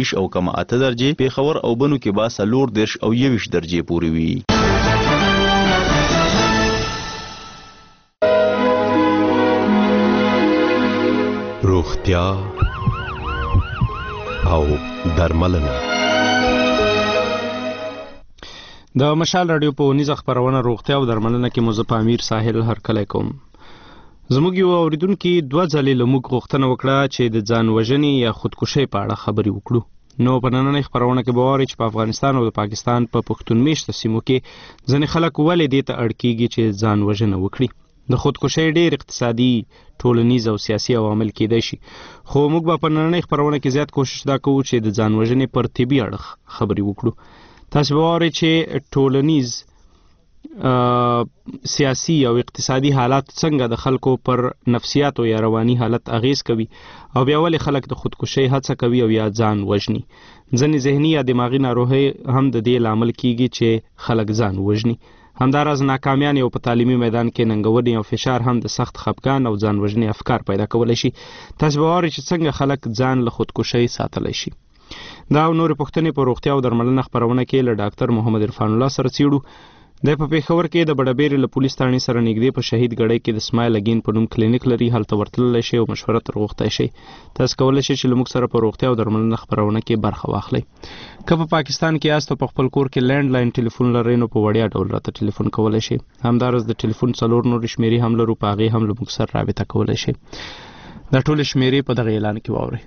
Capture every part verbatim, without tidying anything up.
ویش او کم اته درجې، پیښور او بنو کې به څلور دېرش او یویشت درجې پورې وي. روغتیا او درملنه. د مشال رادیو په ونیزه خبرونه روغتیا او درملنه کې مزه امیر ساحل هرکلی کوم. زموږ یو اوریدونکي دوه ځلې له موږ غوښتنه وکړه چې د ځان وژنې یا خودکشۍ په اړه خبرې وکړو. نو په نننۍ خبرونه کې به واورئ چې په افغانستان او د پاکستان په پښتون میشته سیمو کې ځینې خلک ولې دې ته اړ کېږي چې ځان وژنه وکړي. د خودکشۍ ډېر اقتصادي، ټولنیز او سیاسي عوامل کېدای شي، خو موږ به په نننۍ خبرونه کې زیات کوشش دا کوو چې د ځان وژنې پر طبي اړخ خبرې وکړو. تاسو به واورئ چې ټولنیز، سیاسي او اقتصادي حالات څنګه د خلکو پر نفسیات او یا رواني حالت اغیز کوي او بیا ولې خلک د خودکشۍ هڅه کوي او یا ځان وژني. ځینې ذهني یا دماغي ناروغۍ هم د دې لامل کېږي چې خلک ځان وژني. همداراز ناکامیان او په تعلیمي میدان کې ننګونې او فشار هم د سخت خپګان او ځان وژنې افکار پیدا کولی شي. تاسو به واورئ چې څنګه خلک ځان له خودکشۍ ساتلی شي. دا او نورې پوښتنې په روغتیا او درملنه خپرونه کې له ډاکټر محمد عرفان الله سره څیړو. د په پیښور کې د بډبېرې له پولیس تاڼۍ سره نږدې په شهید ګړۍ کې د سمایل اګین په نوم کلینیک لري. هلته ورتللی شئ او مشوره تر غوښتی شئ. تاسو کولی شئ چې له موږ سره په روغتیا او درملنه خپرونه کې برخه واخلئ. که په پاکستان کې یاست او په خپل کور کې لینډ لاین ټلیفون لرئ نو په وړیا ډول راته ټلیفون کولی شئ. همداراز د ټلیفون څلور نورې شمېرې هم لرو، په هغې هم له موږ سره رابطه کولی شئ. دا ټولې شمېرې په دغه اعلان کې واورئ.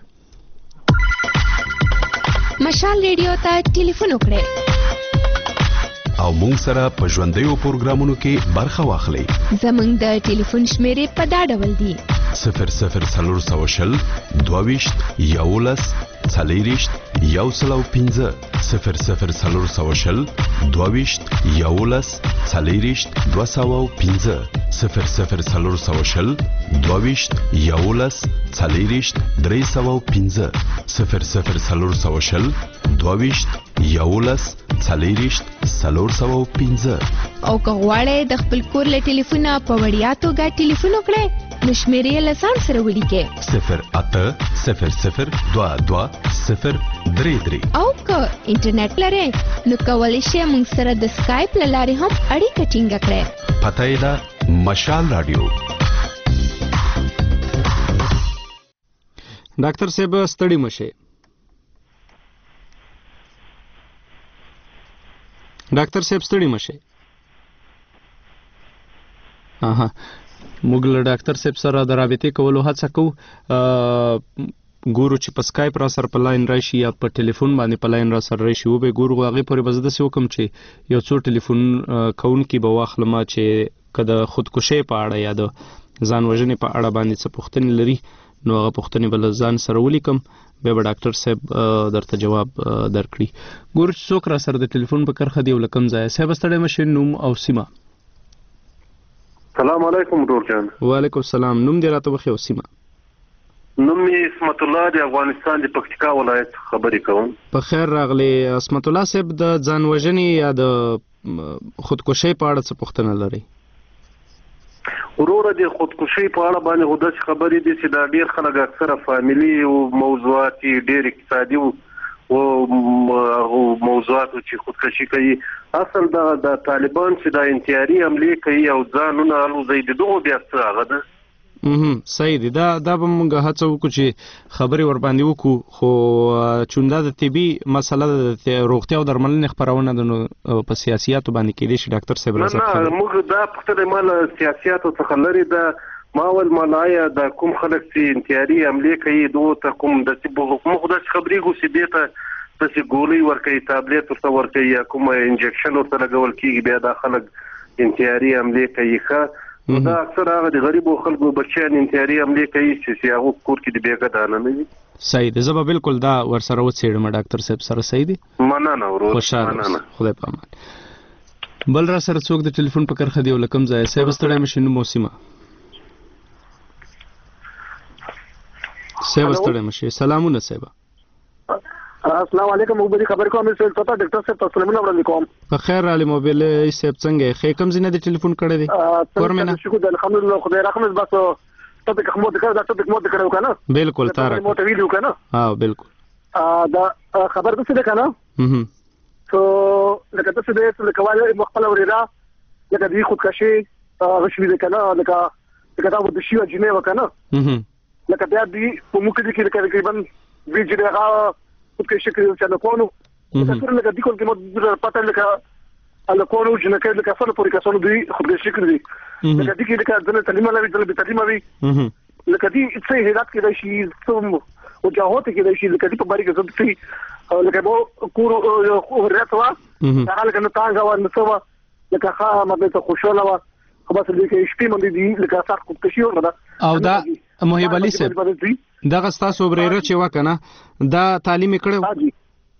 مشال ریډیو ته ټلیفون وکړئ او مونږ سره په ژوندیو پروګرامونو کې برخه واخلئ. زمونږ د ټلیفون شمېرې په دا ډول دي: صفر صفر څلور سوه شل دوه ویشت یولس څلېرویشت یو سل او پنځه، صفر صفر څلور سوه شل دوه ویشت یولس څلېرویشت دوه سوه او پنځه، صفر صفر څلور سوه شل دوه ویشت یولس څلېرویشت درې سوه او پنځه، صفر صفر څلور سوه شل دوه ویشت یولس څلېرویشت څلور سوه او پنځه. او که غواړئ د خپل کور له ټلیفونه په وړیا توګه ټلیفون وکړئ نو شمېرې له ځان سره ولیکئ: صفر اته صفر صفر دوه دوه صفر درې درې. او که انټرنیټ لرئ نو کولی شئ موږ سره د سکایپ له لارې هم اړیکه ټینګه کړئ. پته یې ده مشال رادیو. ډاکټر صاحب ستړي مشئ. ډاکټر صاحب ستړي مشئ. اها موږ له ډاکټر صاحب سره د رابطې کولو هڅه کوو. ګورو چې په سکایپ را سره په لاین راشي یا په ټلیفون باندې په لاین را سره راشي. وبه ګورو هغې پورې به زه داسې وکړم چې یو څو ټلیفون کوونکي به واخلم چې که د خودکشۍ په اړه یا د ځان وژنې په اړه باندې څه پوښتنې لري نو هغه پوښتنې به له ځان سره ولیکم، بیا به ډاکټر صاحب درته جواب درکړي. ګورو چې څوک را سره د ټلیفون په کرښه دی او له کوم ځایه. صاحب ستړی مشئ، نوم او سیمه. سلام علیکم ډور جان. وعلیکم السلام. نوم دې راته وښیه او سیمه. نوم مې اسمت الله د افغانستان د پکتیکا ولایت خبرې کوم. په خیر راغلی اسمت الله صاحب. د ځان وژنې یا د خودکشۍ په اړه څه پوښتنه لرئ؟ وروره د خودکشۍ په اړه باندې خو داسې خبرې دي چې دا ډېر خلک اکثره فامیلي او موضوعات ډېر اقتصادي او موضوعات چې خودکشي کوي. اصل دا د طالبان چې دا انتحاري حملې کوي او ځانونه الوځي د دغو بیا څه هغه ده. صحیح دی. دا دا به موږ هڅه وکړو چې خبرې ورباندې وکړو، خو چون دا د طبي مسله د روغتیا او درملنې خپرونه ده نو په سیاسیاتو باندې کېدای شي ډاکټر صاحب راځي. نه موږ دا پوښتنه ما له سیاسیاتو څخه لرې ده. ما ول مالایا د کوم خلک چې انتحاري حملې کوي دغو ته کوم داسې موږ داسې خبرېږو چې دې ته داسې ګولۍ ورکوي، تابلیت ورته ورکوي یا کوم انجکشن ورته لګول کېږي، بیا دا خلک انتحاري حملې کوي. ښه دا اکثر هغه د غریبو خلکو بچیان انتحاري حملې کوي چې هغه کور کې د بیګا دانه نه وي. صحیح دی. زه به بالکل دا ورسره وڅېړم ډاکټر صاحب سره. صحیح دی. مننه ورور. خوشحاله. خدای په امان. بل را سره څوک د ټلیفون په کرښه دی او له کوم ځایه؟ صاحب ستړی مشئ، نوم او سیمه. صاحب ستړی مشئ. سلامونه صاحب. السلام علیکم. موږ به خبر کوم چې تاسو ډاکټر صاحب تاسو له وړاندې کوم. په خیر علي موبایل صاحب څنګه خې کوم ځینې د ټلیفون کړی دی؟ ورمنه شکر الحمدلله خدای رحمت. بس ته کوم د کړه دا ته کوم د کړه وکنه. بالکل تاره مو ته ویډیو کنه. ها بالکل. دا خبر څه ده کنه هم سو لکه څه ده لکه وایي مخبل وريرا لکه دی خودکشي غشوي ده کنه لکه لکه دا د شیو جنې وکنه هم لکه بیا دی په موږ کې کې تقریبا وی چې دا خودکشي کې چې نه کوو لکه لکه دی کوم کې مو پته لکه ال کوو چې نه کې لکه سره پوری کسانو دی خودکشي کړی لکه دی کې لکه د تعلیم لوي د تعلیم لوي لکه دی څه هدایت کې شي څوم او جهات کې د شي لکه دی په باری کې څه شي لکه مو کور او راتوا هغه لکه نه تاګه و نه څه لکه ښه مده ته خوشاله و خو بس دې کې شپې باندې دی لکه سات خودکشي ولا او دا محب علي صاحب دغه ستاسو برېره چې وکنه دا تعلیم کړو جی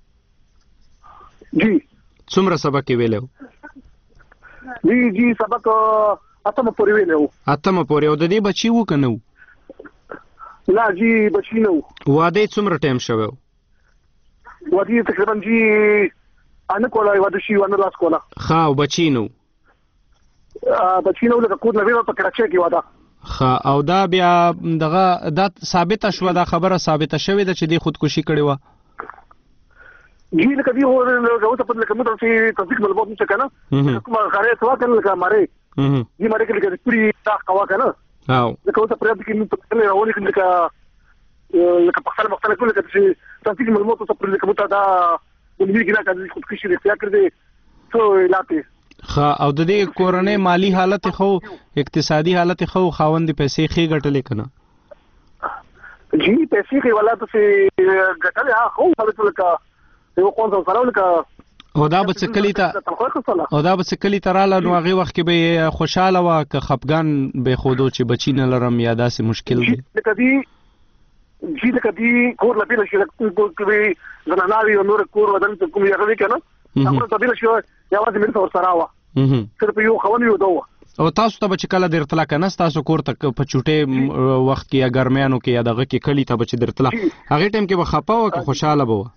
جی څومره سبق ویلو جی جی سبق اتمه پورې ویلو اتمه پورې او د دې بچي وو کنه لا جی بچی نو واده څومره ټایم شوو واده تقریبا جی ان کوله واده شي ونه لاس کوله ها او بچی نو بچی نو لکه کور نوې په کراچۍ کې واده ها او دا بیا دغه دا ثابت شوه دا خبره ثابته شوې ده چې دی خودکشي کړې و جی لکه دی هو غوته په لکه متر چې تصدیق ملبوب نشه کنه کومه غاره سوا کنه لکه ماره جی ماره کې لکه پوری تا قوا کنه او لکه اوسه پرې د کې په کله راولي کې لکه لکه په خپل مختلف کله چې تصدیق ملبوب ته پر لکه متر دا د دې کې راځي خودکشي لري کړی څو لاته ښه او د دې کورنۍ مالی حالت خو اقتصادي حالت خو خاوند پیسې خې ګټلې کنه جی پیسې خې ولا ته ګټلې ها خو حالت لکه یو کوم څه سره لکه او دا به څکلی ته او دا به څکلی ته رااله نو هغه وخت کې به خوشاله وا که خفګان به خودو چې بچی نه لرم یا داسې مشکل دی لکه دی جی لکه دی کور لپاره شي لکه کوي زناناوي او نور کور ودان ته کوم یو کنه هغه ته بیل شو یوازې مې تور سره وا صرف یو خوونی یو دوه او تاسو ته چې کله درتلا کنه تاسو کور ته په چوټه وخت کې یا ګرمیانو کې یا دغه کې کلی ته بچ درتلا هغه ټیم کې به خپه او که خوشاله بو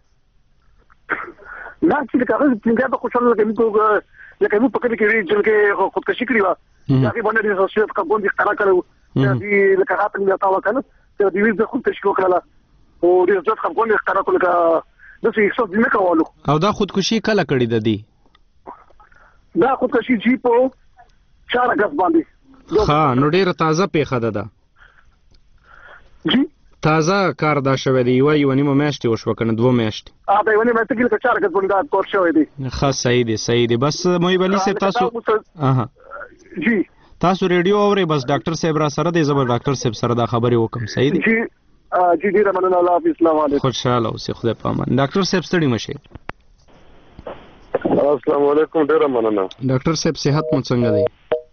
نه چې دا هغه څنګه به خوشاله لکه لکه مو پکې کې چې کې خودکشي کړی و هغه باندې د سوسیت کا ګوند اختراع کړو چې لکه هغه څنګه تاو کنه چې د ویز د خودکشي وکړه او د سوسیت کا ګوند اختراع کړو لکه د څه څه دې نه کولو او دا خودکشي کله کړی د دې دا خودکشي جی په چار اگست باندې ها نو ډیره تازه پیښه ده دا جی تازه کار دا شوی دی یو یو نیمه میاشتې وشو کنه دوه میاشتې ا دا یو نیمه میاشتې کې چار اگست باندې دا کور شوی دی ښه صحیح دی صحیح دی بس محب علي صاحب تاسو اها جی تاسو ریډیو اورئ بس ډاکټر صاحب را سره دی زبر ډاکټر صاحب سره دا خبرې وکم صحیح دی جی جی ډیره مننه الله حافظ السلام علیکم خوشاله اوسئ خدای پامان ډاکټر صاحب ستړي مشه السلام علیکم ډیره مننه ډاکټر صاحب صحت مو څنګه دی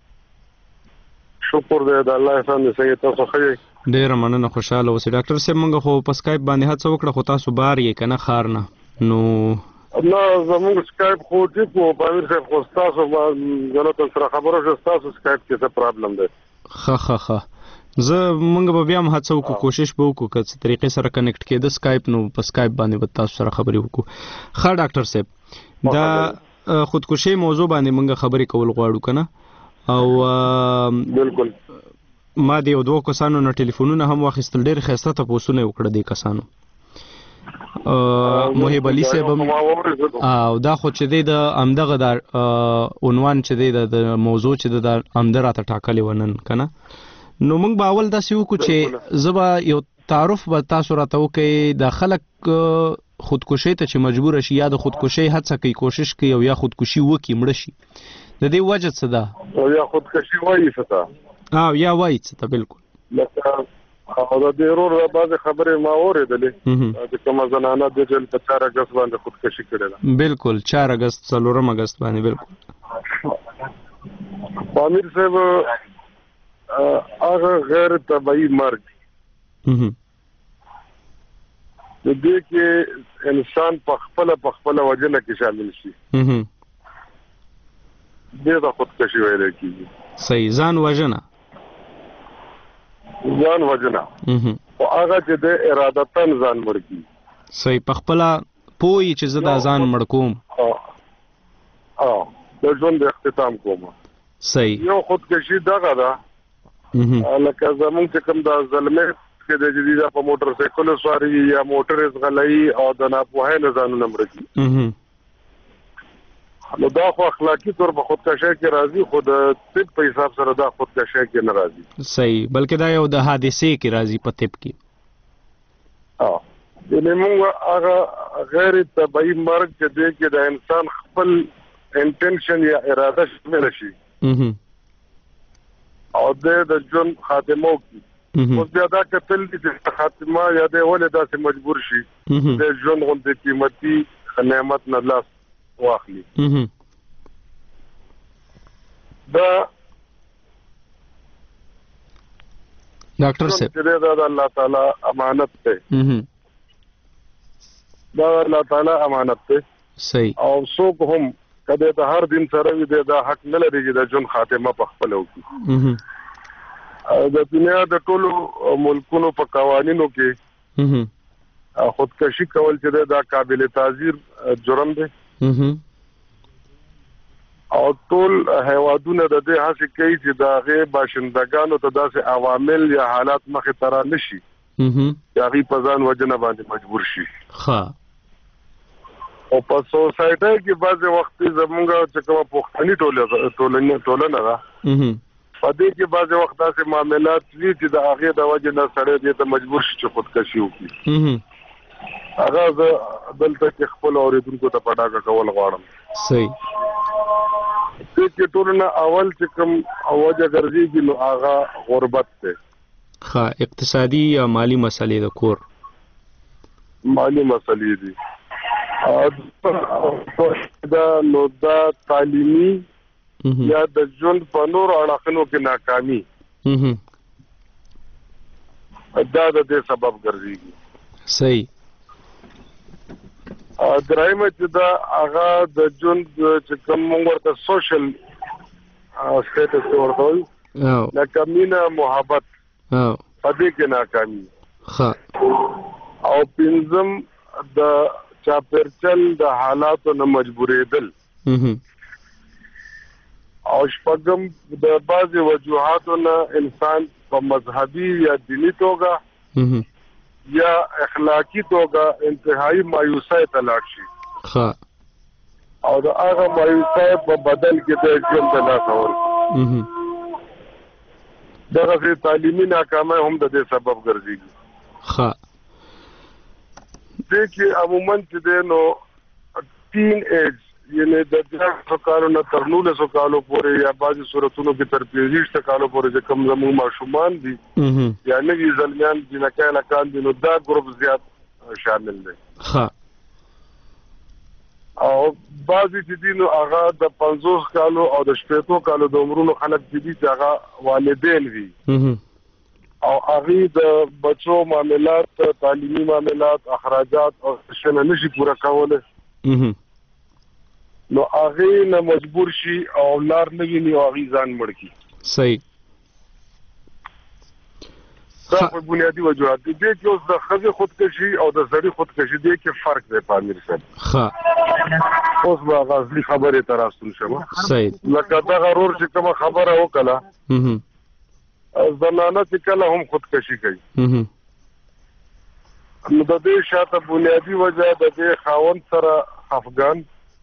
شکر دې د الله احسان دې سید تاسو ښه ډیره مننه خوشاله اوسئ ډاکټر صاحب موږ خو په سکایپ باندې هڅه وکړه خو تاسو بار یې کنه خار نه نو نه زموږ سکایپ خو دې په باندې صاحب خو تاسو غلط سره خبره شو تاسو سکایپ کې څه پرابلم دی ښه ښه ښه زه موږ به بیا هم هڅه وکړو کوشش به وکړو که څه طریقې سره کنیکټ کېده سکایپ نو په سکایپ باندې به تاسو سره خبرې وکړو ښه ډاکټر صاحب دا خودکشي موضوع باندې موږ خبرې کول غواړو کنه او بالکل ما د یو دوه کسانو نه ټلیفونونه هم واخیستل ډېر ښایسته تپوسونه یې وکړه دې کسانو محب علي صاحب او دا خو چې دی د همدغه د عنوان چې دی د موضوع چې د همده راته ټاکلې و نن که نه نو موږ به اول داسې وکړو چې زه به یو تعارف به تاسو راته وکړئ د خلک خودکشي ته چې مجبور شي یا د خودکشي هڅه کوي کوشش کوي او یا خودکشي وکړي مړه شي د دې وجه څه ده او یا خودکشي وایي څه ده او یا وایي څه ده بالکل لکه او د دې ورور بعضې خبرې ما اورېدلې چې کومه زنانه د جل په چار اګست باندې خودکشي کړې ده بالکل چار اګست څلورم اګست باندې بالکل امیر صاحب هغه غیر طبیعي مرګ د دې کې انسان په خپله په خپله وجنه کې شامل شي دې ته خودکشي ویل کېږي صحیح ځان وژنه ځان وژنه او هغه چې د ارادتن ځان مړ کړي صحیح په خپله پوهي چې زه دا ځان مړ کوم او د ژوند اختتام کوم صحیح یو خودکشي دغه ده لکه زمونږ چې کوم د زلمې کې د جديده په موټر سایکل سواري یا موټر غلای او د ناپوهه نه ځانونه مړ نو دا خو اخلاقی طور په خودکشي کې راځي خو د طب په حساب سره دا خودکشي کې نه راځي صحیح بلکې دا یو د حادثې کې راځي په طب کې اه د موږ هغه غیر طبيعي مرګ چې دی کې د انسان خپل انټنشن یا اراده شامل شي او د ژوند خاتمه کوي اوس بیا دا کتل چې خاتمه یا د ولې داسې مجبور شي د ژوند غوندې قیمتي نعمت نه لاس واخلي دا ډاکټر صاحب دا د الله تعالی امانت ده دا الله تعالی امانت ده صحیح او څوک هم کله د هر دین سره دې دا حق نه لري چې د جون خاتمه په خپل وکړي د دنیا د ټولو ملکونو په قوانینو کې خودکشي کول چې دا قابل تعزیر جرم دی او ټول هیوادونه د دې هڅه کوي چې دا غي باشندگانو ته داسې عوامل یا حالات مخه تر نشي چې هغه په ځان وجنه باندې مجبور شي ها او په سوسایټي کې بعض وخت زمونږ چې کومه پښتني ټولنه ټولنه ټولنه ده په دې کې بعض وخت داسې معاملات دي چې د هغه د وجنه سره دې ته مجبور شي چې خودکشي وکړي هغه دلته کې خپل اوریدونکو ته پټاکه کول غواړم صحیح چې ټولنه اول چې کوم اوجه ګرځي نو هغه غربت ده ها اقتصادي یا مالی مسلې د کور مالی مسلې دي او دا نو دا تعلیمي یا د ژوند په نور اړخونو کې ناکامي دا د دې سبب ګرځي صحیح درایمه چې دا هغه د ژوند چې کوم ورته سوشل سټیټس ورته وي لکه مینا محبت او پدې کې ناکامي ها او پنځم د چاپرچل د حالاتو نه مجبورېدل او شپږم د بعضي وجوهاتو نه انسان په مذهبي یا دینی توګه یا اخلاقی توګه انتهایی مایوسۍ ته لاړ شي ها او دا هغه مایوسۍ په بدل کې د ژوند د لاسول دغه سي تعلیمي ناکامۍ هم د دې سبب ګرځي ها دې کې عموما چې د نو ټین ایج یعنی د دغه کارو نه تر نولس کالو پورې یا بعضي صورتونو کې تر پنځه کالو پورې چې کوم زموږ ماشومان دي یا نوي ځلمیان د نکاح لکان دي نو دا ګروپ زیات شامل دي ها او بعضي چې دي نو هغه د پنځوس کالو او د شپږو کالو د عمرونو خلک دي چې هغه والدین وي او هغه د بچو معاملات تعلیمي معاملات اخراجات او شنه نشي پورا کوله نو هغه نه مجبور شي او لار نه ویني او هغه ځان مړ کی صحیح دا په بنیادی وجوهات دي چې اوس د خزه خودکشي او د زړی خودکشي دی کې فرق دی پامیر صاحب ها اوس به غازلی خبره تراسل شمه صحیح لکه دا غرور چې کوم خبره وکړه زنانه چې کله هم خودکشي کوي نو د دې شاته بنیادی وجه د دې خاوند سره افغان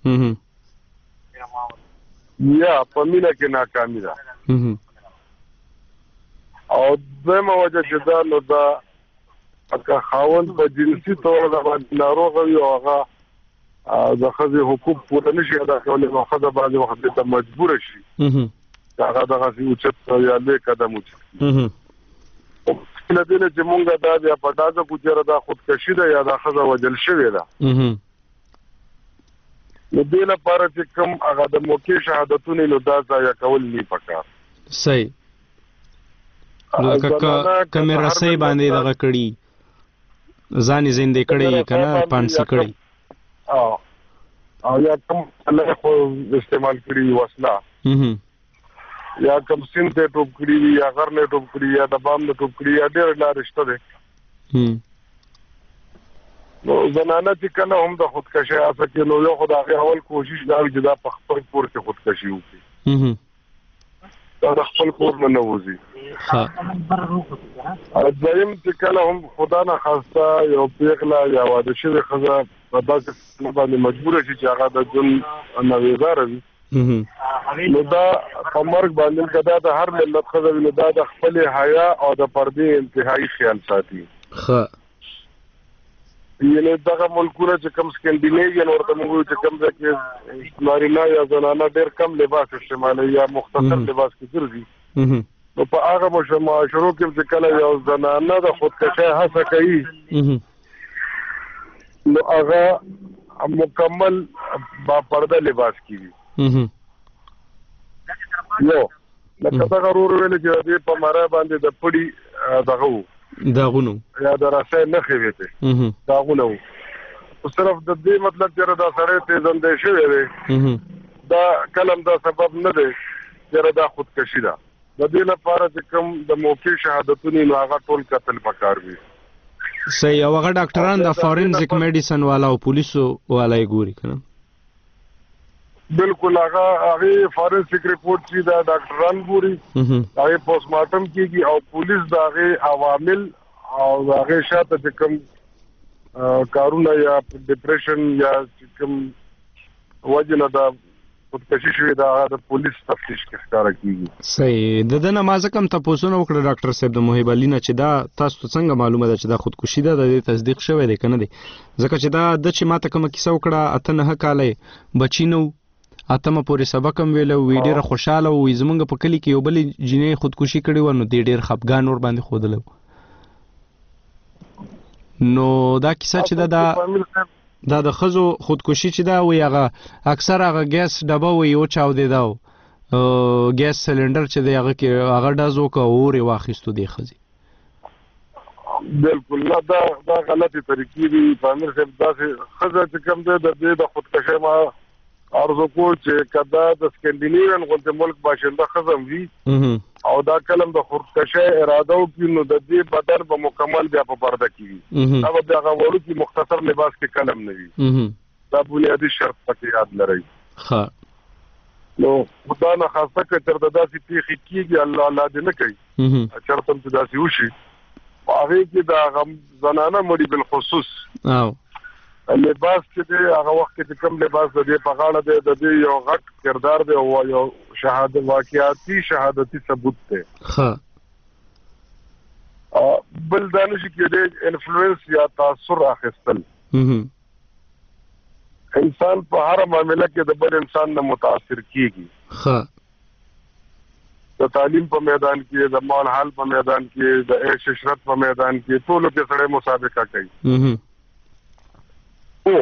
یا پمینه کې ناکامي ده او دمه وجه چې دا نو دا اکه خاوند په جنسي تور د باندې ناروغ وي او هغه د خځې حقوق پوره نشي ادا کولای نو خځه باندې وخت ته مجبور شي هغه دغه سی اوچت یا له قدم اوچت کله دې چې مونږ دا بیا پټاګه کوچره دا خودکشي ده یا دا خځه وجل شوی ده نو دې لپاره چې کوم هغه د موقع شهادتونه نو دا ځای کول نه پکار صحیح لکه کمه رسې باندې دغه کړي ځان زنده کړي کنه پانسي کړي او او یا کوم الله خو استعمال کړي وسله یا کوم سین ته ټوب کړي یا غر نه ټوب کړي یا د بام نه ټوب کړي یا ډېر لار شته ده نو زنانه چې کله هم د خودکشي اسه کې نو یو خدای اول کوشش دا چې دا په خپل پور کې خودکشي وکړي دا د خپل کور نه نه وځي. دویم چې کله هم خدا نه خواسته یو پیغله یا واده شوې ښځه په داسې باندې مجبوره شي چې هغه د ژوند نویزاره وي، نو دا په مرګ باندې که دا د هر ملت ښځه وي، نو دا د خپلې حیا او د پردې انتهایي خیال ساتي. یعنې دغه ملکونه چې کوم سکینډینیوین ورته موږ وایو چې کوم ځای کې نارینه یا زنانه ډېر کم لباس استعمالوي یا مختصر لباس کې ګرځي، نو په هغه معاشرو کې چې کله یو زنانه د خودکشۍ هڅه کوي، نو هغه مکمل با پرده لباس کیږي. یو لکه دغه ورور ویل چې دې په ماره باندې د پړي دغه وو داغونو یا د راسه نخې وته داغونو، صرف د دې مطلب چې دا سره ته زنده شوی دی، دا کلم دا سبب نه دی چې دا خودکشي ده. د دې لپاره چې کوم د موقع شهادتونه نو هغه ټول قتل پکار وي. صحیح. او هغه ډاکټران د فورنزیک میډیسن والا او پولیسو والا یې ګوري کنه؟ بالکل. هغه هغه فورنزیک ریپورت چې دا ډاکټران ګوري، هغه پوسټ مارټم کیږي او پولیس دا هغه عوامل او هغه شاته چې کوم کارونه یا ډیپریشن یا کوم وجنه دا خودکشي شوی دا د پولیس تفتیش کې ښکاره کیږي. صحیح. د دنه ما ځکه ته پوښتنه وکړه ډاکټر صاحب د محب علي نه چې دا تاسو څنګه معلومه ده چې دا خودکشي ده، د دې تصدیق شوی دی کنه دی؟ ځکه چې دا د چې ماته کومه کیسه وکړه اته نه کاله بچی نو اتمه پورې سبق هم ویلو، وی ډېره خوشاله وي زمونږ په کلي کې یو بلې جینۍ خودکشي کړې وه، نو دې ډېر خفګان ور باندې ښودلی و. نو دا کیسه چې ده دا دا د ښځو خودکشي چې دا وي هغه اکثر هغه ګیس ډبه وي او چاودېده و ګیس سلنډر چې دی هغه کې هغه ډز وکړه او اور یې واخیستو دې ښځې. بالکل نه، دا دا غلطې طریقې دي. پامیر صاحب داسې ښځه چې کوم دی د دې د خودکشۍ ما ارزو کو چې کدا د سکینډینیوین غونډه ملک باشنده ښځه وي او دا کلم د خودکشۍ اراده وکړي، نو د دې بدن به مکمل بیا په پرده کیږي. دا به هغه وړو کې مختصر لباس کې کلم نه وي. دا بنیادی شرط پکې یاد لرئ. ها نو خدا نه خاصه که تر داسې پیښې کیږي، الله الله دې نه کوي چرته چې داسې وشي، هغه کې دا غم زنانه مړي بل خصوص او لباس چې دی هغه وخت کې کوم لباس د دې په غاړه دی، د دې یو غټ کردار دی او یو شهادت واقعیاتي شهادتي ثبوت دی. ها بل دانش کې د انفلوئنس یا تاثر اخیستل، انسان په هر معاملې کې د بل انسان نه متاثر کیږي. ها د تعلیم په میدان کې، د مال حال په میدان کې، د عیش عشرت په میدان کې، ټول کې سره مسابقه کوي. او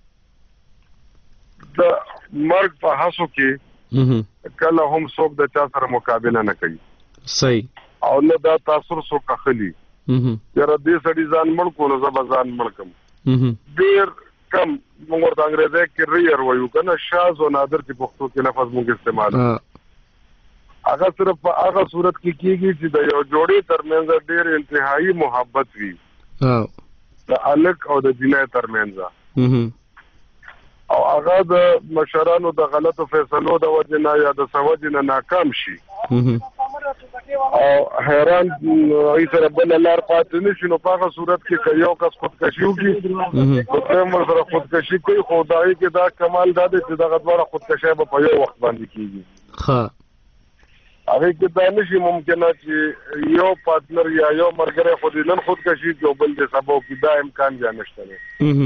د مرګ په حسو کې کله هم څوک د چا سره مقابله نه کوي. صحیح. او نه دا تاثر څوک اخلي یاره دې سړي ځان مړ کو نو زه به ځان مړ کم. ډېر کم موږ ورته انګریزي کې ریئر وایو کنه، شاذ او نادر چې پښتو کې لفظ موږ استعمال هغه صرف په هغه صورت کې کیږي چې د یو جوړې ترمنځ ډېر انتهایی محبت وي د الک او د جنۍ ترمنځ، او هغه د مشرانو د غلطو فیصلو د وجه نه یا د سوجه نه ناکام شي او حیران ای سره بل لار پاتې نشي، نو په هغه صورت کې که یو کس خودکشي وکړي نو دویم ورسره خودکشي کوي، خو دای کې دا کمال دا دی چې دغه دواړه خودکشۍ به په یو وخت باندې کېږي. هغې کې دا نشي ممکنه چې یو پارټنر یا یو ملګری خو دې نن خودکشي کړي او بل دې سبا وکړي، دا امکان بیا نشته دی.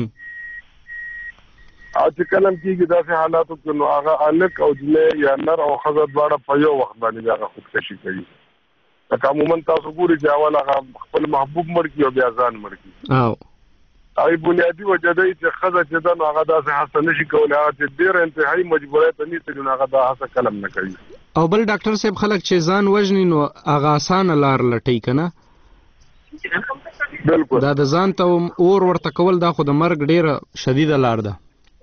او چې کله کېږي داسې حالاتو کې نو هغه هلک او جنۍ یا نر او ښځه دواړه په یو وخت باندې هغه خودکشي کوي. لکه عموما تاسو ګورئ چې اول هغه خپل محبوب مړ کړي او بیا ځان مړ کړي. هغې بنیادي وجه دی چې ښځه چې ده نو هغه داسې هڅه نشي کولی، هغه چې ډېره انتهایي مجبورۍ ته نیسي نو هغه دا هڅه کلم نه کوي. او بل ډاکټر صاحب خلک چې ځان وژني نو هغه اسانه لار لټوي که نه؟ بالکل. دا د ځان ته اور ورته کول دا خو د مرګ ډېره شدیده لار ده.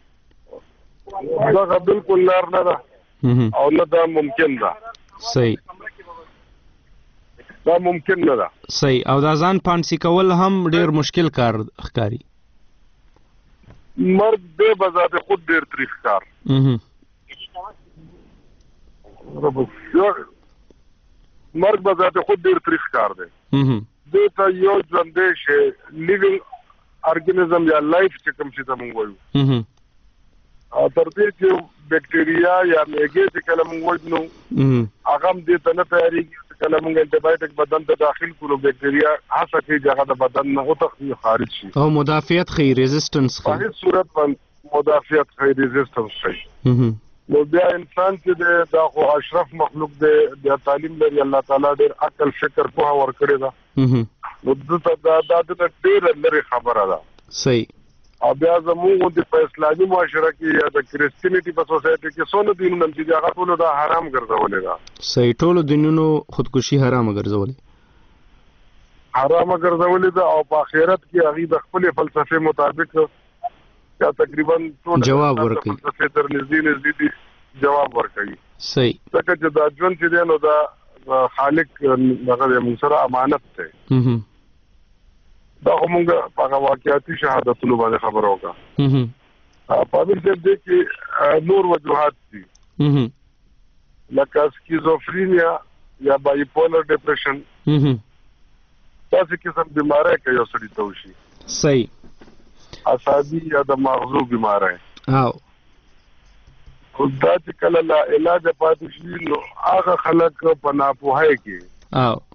دغه بالکل لار نه ده او نه دا ممکن ده. صحیح. دا ممکن نه ده. صحیح. او دا ځان پانسي کول هم ډېر مشکل کار ښکاري. مرګ دې بذات خود ډېر تریخ کار. مرګ به ذات خود ډیر تریخ کار دی دې ته یو ژوندې شي لیوینګ ارګانیزم یا لایف چې کوم چې موږ وایو او تر دې چې بیکټیریا یا میګې چې کله موږ وایو نو هغه دې ته نه تیاریږي چې کله موږ انټي بایوټیک بدن ته داخل کړو بیکټیریا هڅه کوي چې هغه د بدن نه وتخي خارج شي او مدافعت خي ریزिस्टेंस په هیڅ صورت باندې مدافعت خي ریزिस्टेंस شي نو بیا انسان چې دا خو اشرف مخلوق دی بیا تعلیم لري الله تعالی ډېر عقل فکر په ور کړی دا نو دا دا د ډېر لري خبره ده صحیح او بیا زموږ د اسلامي معاشره کې یا د کریسچینټي په سوسایټي کې څونه دینونه چې هغه ټول دا حرام ګرځولې ده صحیح ټول دینونو خودکشي حرام ګرځولې حرام ګرځولې ده او په آخرت کې هغه د خپل فلسفه مطابق یا تقریبا ټول جواب ورکړي فلسفه تر نږدې نږدې جواب ورکړي صحیح ځکه چې دا ژوند چې دی نو دا خالق دغه موږ سره امانت ده دا موږ په واقعیتي شهادتونو باندې خبر وکړه په دې دې کې نور وجوهات دي لکه سکیزوفرینیا یا بایپولر ډیپریشن تاسو قسم بیماری کوي یو سړی ته وشي صحیح اعصابي یا د مغزو بیماری او خدای چې کله لا علاج پاتې شي نو هغه خلک په ناپوهۍ کې او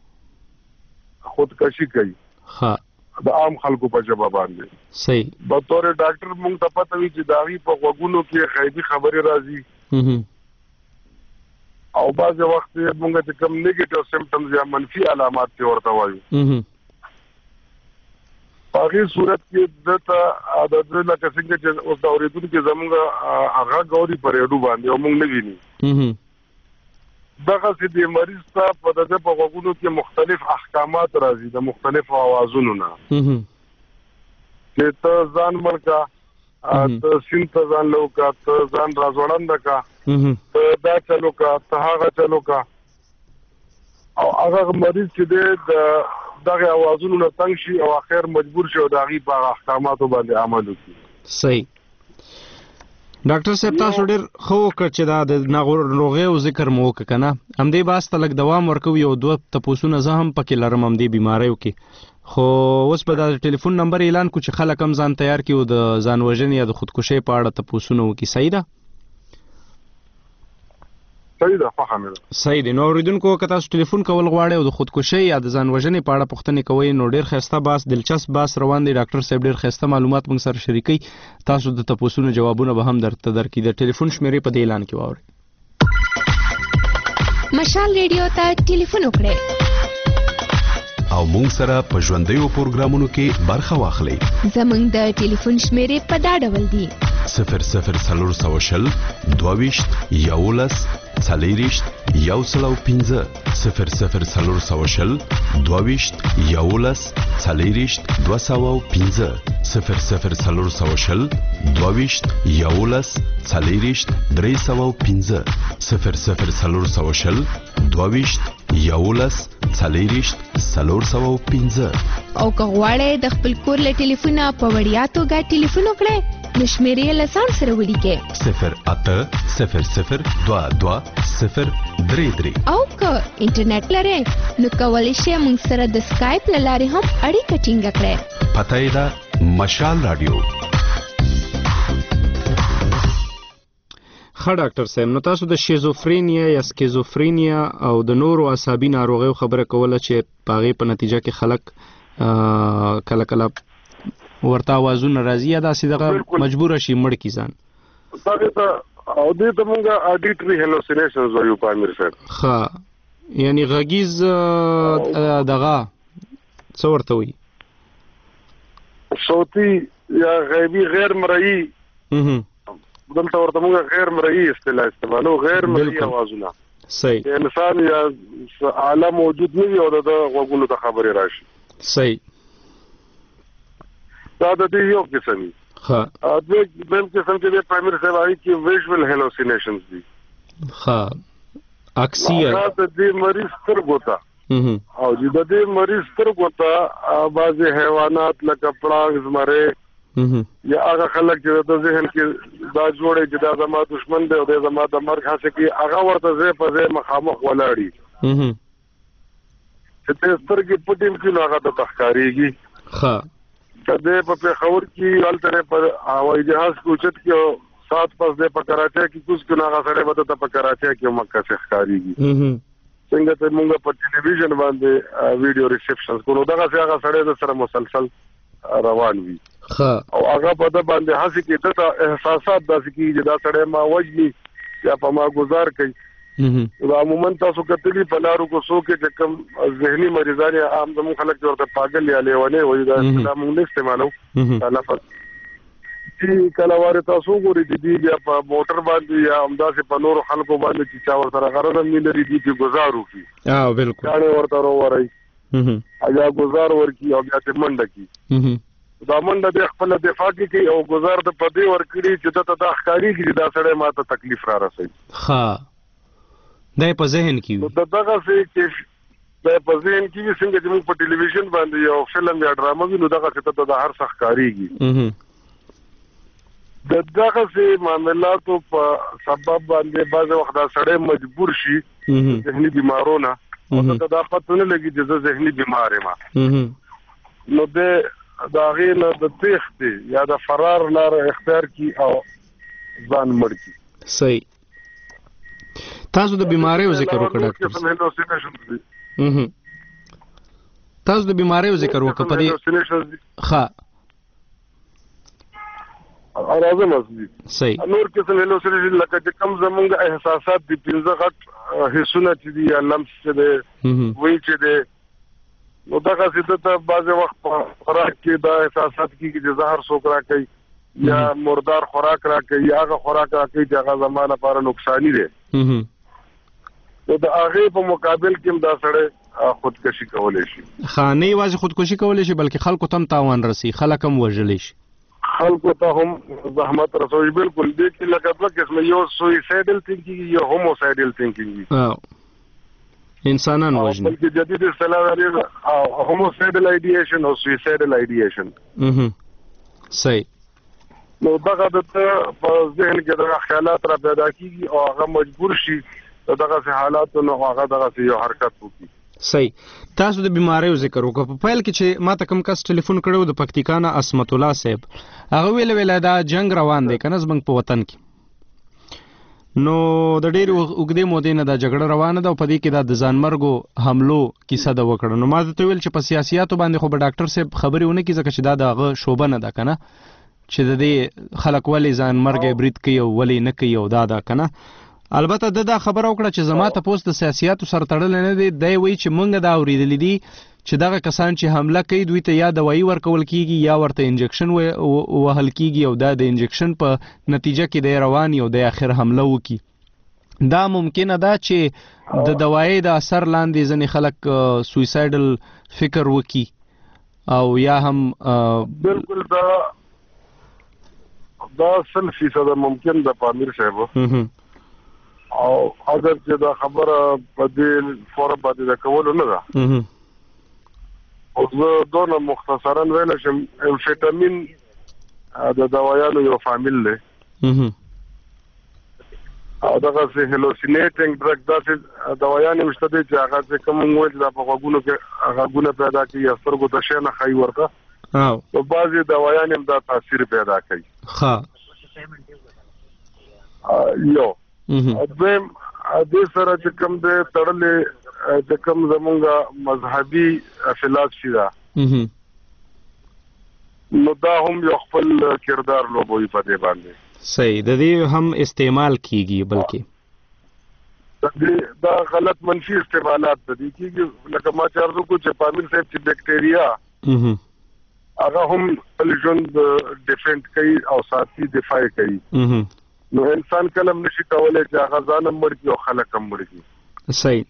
خودکشي کوي ها د عام خلکو په جواب باندې صحیح په تور ډاکټر موږ ته پته وی چې داغي په وګونو کې خیبي خبرې راځي او بعض وخت موږ ته کوم نیگیټیو سمپټمز یا منفي علامات ته ورته وایو په هغه صورت کې دته د دې لکه څنګه چې اوس دا اوریدونکو زموږ هغه غوري پرېډو باندې او موږ نه ویني دغه چې د مریض ته په دغه په وګونو کې مختلف احکامات راځي د مختلف اوازونو نه چې ته ځان مرکا ته سین ته ځان لوکا ته ځان راځوړند کا ته دا چلو کا ته هغه چلو کا او هغه مریض چې د دغه اوازونو نه تنګ شي او اخر مجبور شي او دغه په احکاماتو باندې عمل وکړي صحیح ډاکټر صاحب تاسو ډېر خو وکړ چې دا د ناروغۍ او ذکر مو وکړ کنه همدې باس ته لګ دوام ورکو یو دوه تپوسونه زه هم پکې لرم همدې بیماریو کې خو اوس په د ټلیفون نمبر اعلان کو چې خلک هم ځان تیار کړي او د ځان وژنې یا د خودکشي په اړه تپوسونه وکړي صحیح ده صحیح ده فهمه صحیح دی نو اوریدونکو که تاسو ټلیفون کول غواړئ او د خودکشي یا د ځان وژنې په اړه پوښتنې کوئ نو ډېر ښایسته باس دلچسپ باس روان دی ډاکټر صاحب ډېر ښایسته معلومات موږ سره شریکوي تاسو د تپوسونو جوابونه به هم درته درکړي د ټلیفون شمیرې په دې اعلان کې واورئ مشال ریډیو ته ټلیفون وکړئ او موږ سره په ژوندیو پروګرامونو کې برخه واخلئ زموږ د ټلیفون شمیرې په دا ډول دي صفر صفر څلور سوه شل دوه ویشت یولس څلېرویشت یو سل او پنځه صفر صفر څلور سوه شل دوه ویشت یولس څلېرویشت دوه سوه او پنځه صفر صفر څلور سوه شل دوه ویشت یولس څلېرویشت درې سوه او پنځه صفر صفر څلور سوه شل دوه ویشت یولس څلېرویشت څلور سوه او پنځه او که غواړئ د خپل کور له ټلیفونه په وړیا توګه ټلیفون وکړئ نو شمیرې له ځان سره ولیکئ صفر اته صفر صفر دوه دوه صفر درې درې او که انټرنیټ لرئ نو کولی شئ موږ سره د سکایپ له لارې هم اړیکه ټینګه کړئ پته یې ده مشال راډیو ښه ډاکټر صاحب نو تاسو د شیزوفرینیا یا سکیزوفرینیا او د نورو اعصابي ناروغیو خبره کوله چې په هغې په نتیجه کې خلک کله کله ورته اوازونه راځي یا داسې دغه مجبوره شي مړ کړي ځان دغه ته او دې ته موږ اډیټري هلوسینیشنز وایو په امیر صاحب ښه یعنی غږیز دغه څه ورته وایي صوتي یا غیبي غیر مرئي دلته ورته موږ غیر مرئي اصطلاح استعمالو غیر مرئي اوازونه صحیح انسان یا عالم موجود نه وي او د غوږونو ته خبرې راشي صحیح دا د دې یو قسم دی ها ا دې بل قسم چې د پرایمري سیوای کې ویژوال هلوسینیشنز دي ها اکسیه دا د دې مریض سترګو ته او د دې مریض سترګو ته بعضي حیوانات لکه پړانګ زمره یا هغه خلک چې د ذهن کې دا جوړي چې دا زما دشمن دی او دا زما د مرګ هڅه کوي هغه ورته زه په زه مخامخ ولاړی چې د سترګې پټیم کې نو هغه د تخکاریږي. ښه کله په پېښور کې الټره پر هوایي جهاز کوچت کې سات پس د په کراچۍ کې کوس کې هغه سره وته په کراچۍ کې مکه څخه ښکاریږي. څنګه ته موږ په ټلویزیون باندې ویډیو ریسپشنز کوو دغه هغه سره د سره مسلسل روان وي. ښه او هغه په د باندې هڅه کې د احساسات داسې کې چې دا سره ما وجني یا په ما گزار کوي. دا عموما تاسو کتلی په لارو کو سو کې چې کوم ذهني مریضان یا عام زموږ خلک ورته پاگل یا لیوانه وایي دا اسلام موږ استعمالو لفظ چې کله واره تاسو ګوري دي بیا په موټر باندې یا همداسې په نور خلکو باندې چې چا ورته غرض هم لري دي چې گزار وکړي. اه بالکل دا ورته وروړي اجا گزار ورکی او بیا ته منډه کی دا منډه د خپل دفاع کوي او گزار د پدې ورکړي چې ته د اخکاری کې دا سره ماته تکلیف را رسي. ها دا په ذهن کې وي دغه څه چې دا په ذهن کې وي څنګه چې موږ په ټلویزیون باندې یو فلم یا ډرامه وینو دغه څه ته د هر څه ښکاریږي. د دغه څه معاملاتو په سبب باندې بعض وخت دا سړی مجبور شي ذهني بیمارونه او دا پته نه لګي چې زه ذهني بیمار یم نو د دا غیر د تخت یا د فرار لار اختیار کی او ځان مړ کی. صحیح. تاسو د بیماریو ذکر وکړ ډاکټر تاسو د بیماریو ذکر وکړ په دې ښه راځم اصلي صحیح نور کې څه هلوسینیشن لکه چې کم زمونږ احساسات دي پنځه غټ حسونه چې دي یا لمس چې دي وایي چې دي نو دغه څه ته بعض وخت خوراک کې دا احساسات کې چې زهر څوک راکوي یا مردار خوراک راکوي یا هغه خوراک راکوي چې هغه زما لپاره نقصاني دی نو د هغې په مقابل کې دا سړی خودکشي کولی شي. ښه نه یوازې خودکشي کولی شي بلکې خلکو ته هم تاوان رسي خلک هم وژلی شي خلکو ته هم زحمت رسوي. بالکل دې کې لکه دوه قسمه یو سویسایډل تھینکینګ یا هوموسایډل تھینکینګ انسانان وژني بلکې جدید اصطلاح لري هوموسایډل آیډیشن او سویسایډل آیډیشن. صحیح. نو دغه د په ذهن کې دغه خیالات را پیدا کیږي او هغه مجبور شي دغه حالات نو هغه دغه یو حرکت وکړي. صحیح. تاسو د بیماریو ذکر وکړو په پیل کې چې ما ته کوم کس ټلیفون کړو د پکتیکا نه عصمت الله صاحب هغه ویل ویل دا جنگ روان دی کنه زمنګ په وطن کې نو د ډېر وګړي مودې نه دا جګړه روانه ده او په دې کې دا د ځانمرګو حملو کیسه ده وکړه نو ما ته ویل چې په سیاسياتو باندې خو به ډاکټر صاحب خبرې ونه کی ځکه چې دا دغه شوبه نه ده کنه چې د دې خلک ولې ځانمرګ برید کوي او ولې نه کوي او دا دا کنه البته د دا خبره وکړه چې زما ته پوسټ د سیاسياتو سره تړل نه دي دی وی چې مونږ دا اوریدلې دي چې دغه کسان چې حمله کوي دوی ته یا دوايي ورکول کیږي یا ورته انجکشن وهل کیږي او دا د انجکشن په نتیجه کې د روان یو د اخر حمله وکي. دا ممکنه ده چې د دوايي د اثر لاندې ځنې خلک سویسایډل فکر وکي او یا هم بالکل دا دا سل فیصد ممکن ده پامیر صاحب او اگر چې دا خبره په دې فورم باندې دا کول نه ده او زه دونه مختصرا ویل شم امفیټامین د دوايانو یو فامیل دی او دغه څه هلوسینیټینګ ډرګ داسې دوايانې مشته دي چې هغه چې کوم وایي چې په غوږونو کې غوږونه پیدا کوي یا سترګو ته شی نه ښایي ورته او بعضې دوايانې هم دا تاثیر پیدا کوي. ښه یو دویم دې سره چې کوم دې تړلې چې کوم زمونږ مذهبي فلسفي ده نو دا هم یو خپل کردار لوبوي په دې باندې. صحیح. د دې هم استعمال کیږي بلکې دا غلط منفي استعمالات دي کیږي لکه ما چې ارزو کو چې پامیر صاحب چې بیکټیریا هغه هم خپل ژوند ډیفنډ کوي او ساتي دفاع کوي نو انسان کلم نشي کولای چې هغه ځان مړ کړي او خلک هم مړ کړي. صحیح.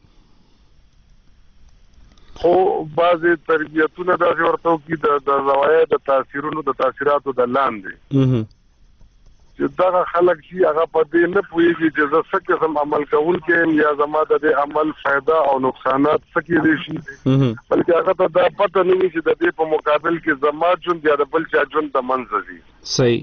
خو بعضې تربیتونه داسې ورته وکړي د د زوایای د تاثیرونو د تاثیراتو د لاندې چې دغه خلک چې هغه په دې نه پوهېږي چې زه څه قسم عمل کوونکی یم یا زما د دې عمل فایده او نقصانات څه کېدی شي بلکې هغه ته دا پته نه وي چې د دې په مقابل کې زما ژوند یا د بل چا ژوند د منځه ځي. صحیح.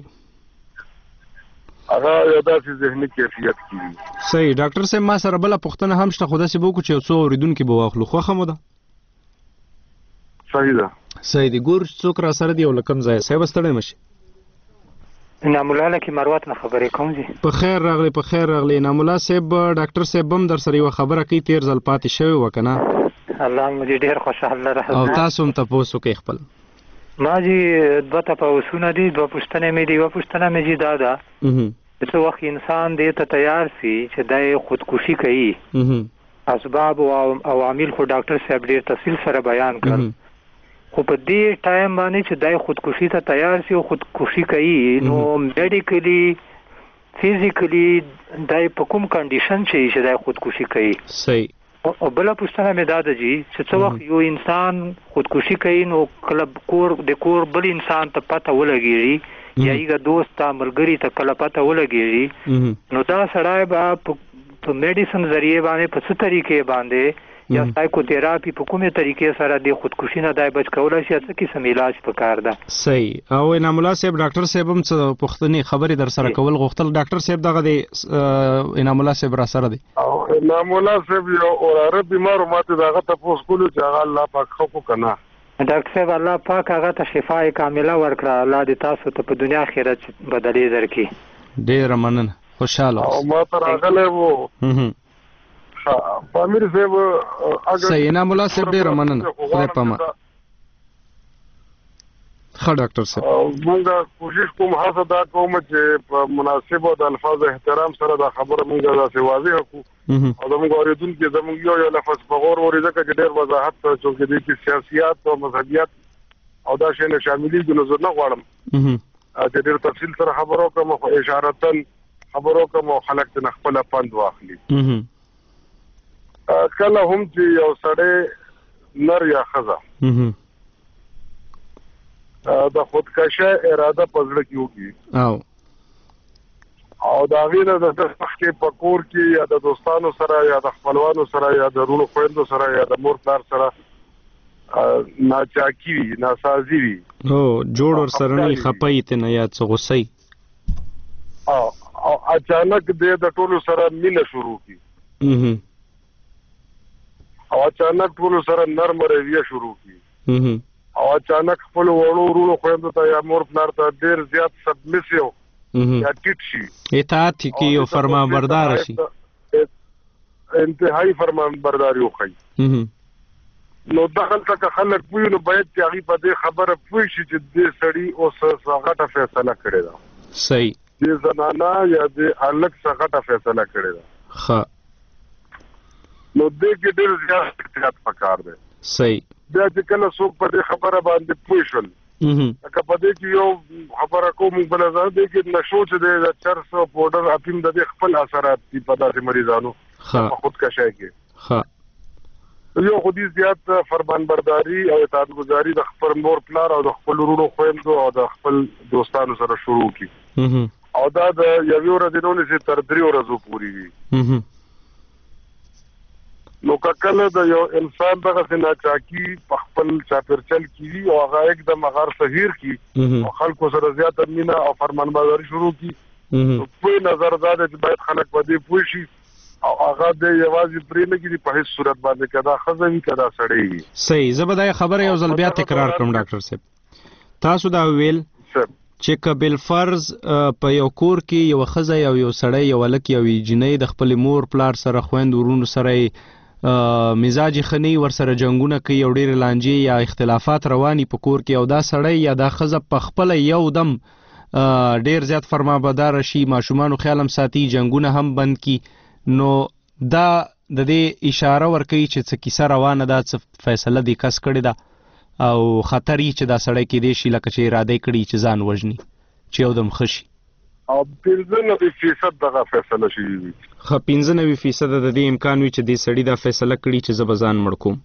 هغه یو داسې ذهني کیفیت کیږي. صحیح. ډاکټر صاحب ما سره بله پوښتنه هم شته خو داسې به وکړو چې یو څو اورېدونکي به واخلو خوښه مو ده صحیح ده صحیح دی. ګور څوک را سره دی او لکم ځای صاحب ستړی مشي. نامولا کې مروت نه خبرې کوم جی. په خیر راغلی په خیر راغلی نامولا صاحب. ډاکټر صاحب هم در سره یو خبره کوي تیر ځل پاتې شوی وکنه. الله مې ډیر خوشاله راځي. او تاسو هم تاسو کې خپل ما جی دوه تاسو دي دوه پښتنه مې دی و پښتنه مې جی دادا. څه وخت انسان دې ته تیار سي چې د خودکشي کوي اسباب او عوامل خو ډاکټر صاحب ډیر تفصیل سره بیان کړل. خو په دې ټایم باندې چې دای خودکشي ته تیار شي او خودکشي کوي نو میډیکلی فزیکلی دای په کوم کنډیشن شي چې دای خودکشي کوي. صحیح. او بل پوښتنه مې دا ده جی چې څو وخت یو انسان خودکشي کوي نو کله کور د کور بل انسان ته پته ولګیږي یا یو دوست ته ملګری ته کله پته ولګیږي نو دا سړی به په میډیسن ذریعہ باندې په څه طریقې باندې یا سایکو تراپی په کومه طریقې سره د خودکشي نه دای بچ کولای شي څه قسم علاج پکار ده. صحیح. او انامولا صاحب ډاکټر صاحب هم څه پښتني خبرې در سره کول غوښتل. ډاکټر صاحب دغه د انامولا صاحب را سره دی. او انامولا صاحب یو اوراره بیمار ماته دغه تاسو کولو چې هغه الله پاک خو کنه. ډاکټر صاحب الله پاک هغه ته شفای کامله ورکړه. الله دې تاسو ته په دنیا آخرت بدلې درکړي. ډیر مننه خوشاله او ما تر هغه وو پامیر صاحب اگر صحیح انامولا صاحب ډیر مننه خدای پامان. ښه ډاکټر صاحب مونږه کوشش کوم هڅه دا کوم چې په مناسب او د الفاظ احترام سره دا خبره مونږه داسې واضح کړو او زموږ اوریدونکو زموږ یو یو لفظ په غور ورېده چې ډېر وضاحت چې د دې سیاسيات او مذهبيات او دا شی نه شاملي د نظر نه غواړم چې ډېر تفصیل سره خبرو کوم خو اشارتن خبرو کوم خلک ته خپل پند واخلي. کله هم چې یو سړی نر یا ښځه د خودکشي اراده پزړه کې وکړي او او دا غینه د تخکې په کور کې یا د دوستانو سره یا د خپلوانو سره یا د رونو خويندو سره یا د مور پلار سره ناچاکي وي ناسازي وي او جوړ ور سره نه خپای ته نه یا څه غوسي او او اچانک د ټولو سره مینه شروع کی او اچانک ټول سره نرم رویه شروع کی او اچانک خپل وړو ورونو خويندو ته یا مور پلار ته ډیر زیات سبمسیو یا ټیټ شي اطاعت کی او فرمانبردار شي انتهایی فرمانبرداري وکړي. نو دغه تک خلک پوي نو باید چې هغه په دې خبره پوي شي چې دې سړی اوس څنګه فیصله کړی دا. صحیح. دې زنانا یا دې الګ څنګه فیصله کړی دا. ښه. نو دې کې ډېر زیات احتیاط پکار دی. صحیح. بیا چې کله څوک په دې خبره باندې پوه شول که په دې کې یو خبره کوم بل ځای دی کې نشو چې د چرس او پاوډر اپیم د خپل اثرات په داسې مریضانو په خودکشي کې ښه یو خودي زیات فرمانبرداري او اطاعت گزاري د خپل مور پلار او د خپل ورونو خويندو او د خپل دوستانو سره شروع کی او دا د یو ورځې نه لسي تر درې ورځې پورې وي. نو کله د یو انسان دغه سناچاکی په خپل چاپرچل کی او هغه एकदम غیر صحیح کی او خلکو سره زیات مینا او فرمانبرداري شروع کی په نظر دا چې باید خلک په دې پوه شي او هغه د یوازې پرې نه کیږي په هیڅ صورت باندې کدا خزوي کدا سړی. صحیح. زبردای خبره یو ځل بیا تکرار کوم ډاکټر صاحب تاسو دا ویل چې کبل فرض په یو کور کې یو خزه یو یو سړی یو لک یو جنې د خپل مور پلار سره خويند ورونو سره مزاج خنی ور سره جنگونه کوي او ډیر لانجی یا اختلافات رواني په کور کې او دا سړی یا دا خزه په خپل یو دم ډیر زیات فرمانبردار شي ماشومان خیالم ساتي جنگونه هم بند کی نو دا د دې اشاره ور کوي چې څه کیسه روانه ده څه فیصله دی کس کړی ده او خطرې چې دا سړی کې دی شي لکه چې اراده کړی چې ځان وژني چې یو دم خشي او پنځه نوي فیصد دغه فیصله شي وي. خو پنځه نوي فیصد د دې امکان وي چې دې سړی دا فیصله کړي چې زه به ځان مړ کوم.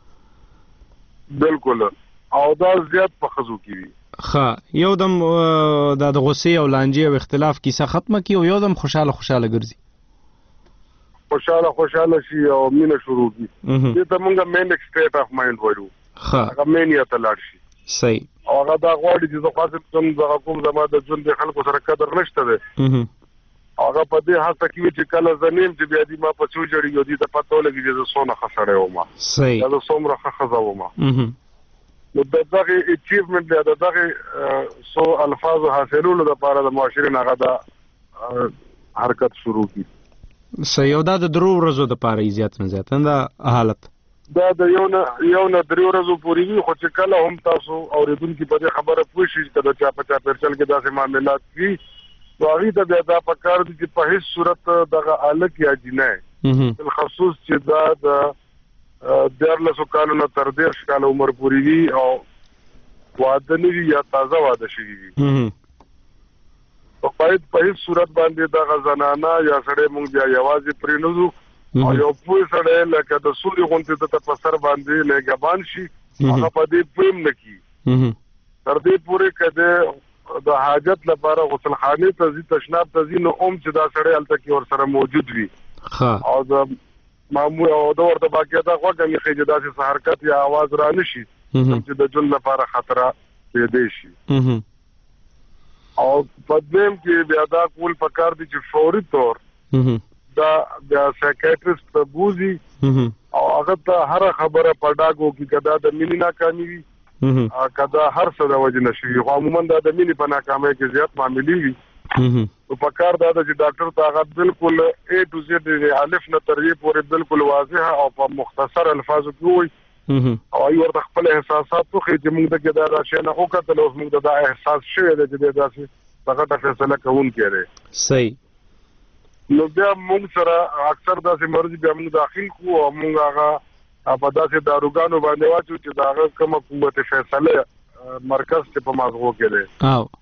بالکل او دا زیات په خزو کې وي. ښه یو دم دا د غصې او لانجې او اختلاف کیسه ختمه کی او یو دم خوشاله خوشاله ګرځي. خوشاله خوشاله شي او مینه شروع کی. دې ته مونږه مین سټیټ اف مایند وایو. ښه هغه مین یا تلاړ شي. صحیح. او هغه دا غواړي چې زه خاصه کوم دغه کوم زما د ژوند د خلکو سره قدر نشته ده. هغه په دې هڅه کوي چې کله زنیم چې بیا دې ما په څو جوړي یو دې ته پته ولګي چې زه څونه خسړې وم. صحیح. دا څومره خخزه وم. نو دغه اچیومنت یا دغه سو الفاظ حاصلولو لپاره د معاشرین هغه د حرکت شروع کی. صحیح. او دا د درو ورځو د پاره زیات نه زیات دا حالت دا د یو نه یو نه درې ورځو پورې وي، خو چې کله هم تاسو اوریدونکو په دې خبره پوه شئ چې دا چا په چا پرچل کې داسې معاملات وي، نو هغې ته بیا دا پکار دي چې په هېڅ صورت دغه هلک یا جینۍ بالخصوص چې دا د دیارلسو کالو نه تر دېرش کاله عمر پورې وي او واده نه وي یا تازه واده شوي وي، باید په هیڅ صورت باندې دغه زنانه یا سړی مونږ بیا یوازې پرېنږدو او یو پوه سړی لکه د سوري غوندې ته په سر باندې نګهبان شي، هغه په دې پوه هم نه کي تر دې پورې که د د حاجت لپاره غسلخانې ته ځي، تشناب ته ځي، نو هم چې دا سړی هلته کې ورسره موجود وي او د معمول او د ورته باقاعده غوږ هم یې چې داسې څه حرکت یا اواز را نه شي چې د ژوند لپاره خطره پیدا شي. او په دویم کې بیا دا کول پکار دي چې فوري طور دا بیا سایکیاټریسټ ته بوزي او هغه ته هر خبره په ډاګو کې کدا د مینې ناکامي وي کدا هر څه د وجه نشي، خو عموما دا د مینې په ناکامۍ کې زیات معاملې وي، نو پکار دا ده چې ډاکټر ته هغه بالکل اے ټو زیډ د الف نه تر یې پورې بالکل واضح او په مختصر الفاظو کې وي او ای ورته خپل احساسات خو چې موږ د کدا دا شی نه وکړل، اوس موږ دا احساس شوی دی چې دا څه هغه فیصله کوونکی دی. صحیح. نو بیا موږ سره اکثر داسې مرض بیا موږ داخل کو او موږ هغه په داسې داروګانو باندې واچو چې دا هغه کومه قوت فیصله مرکز چې په مازغو کې دی او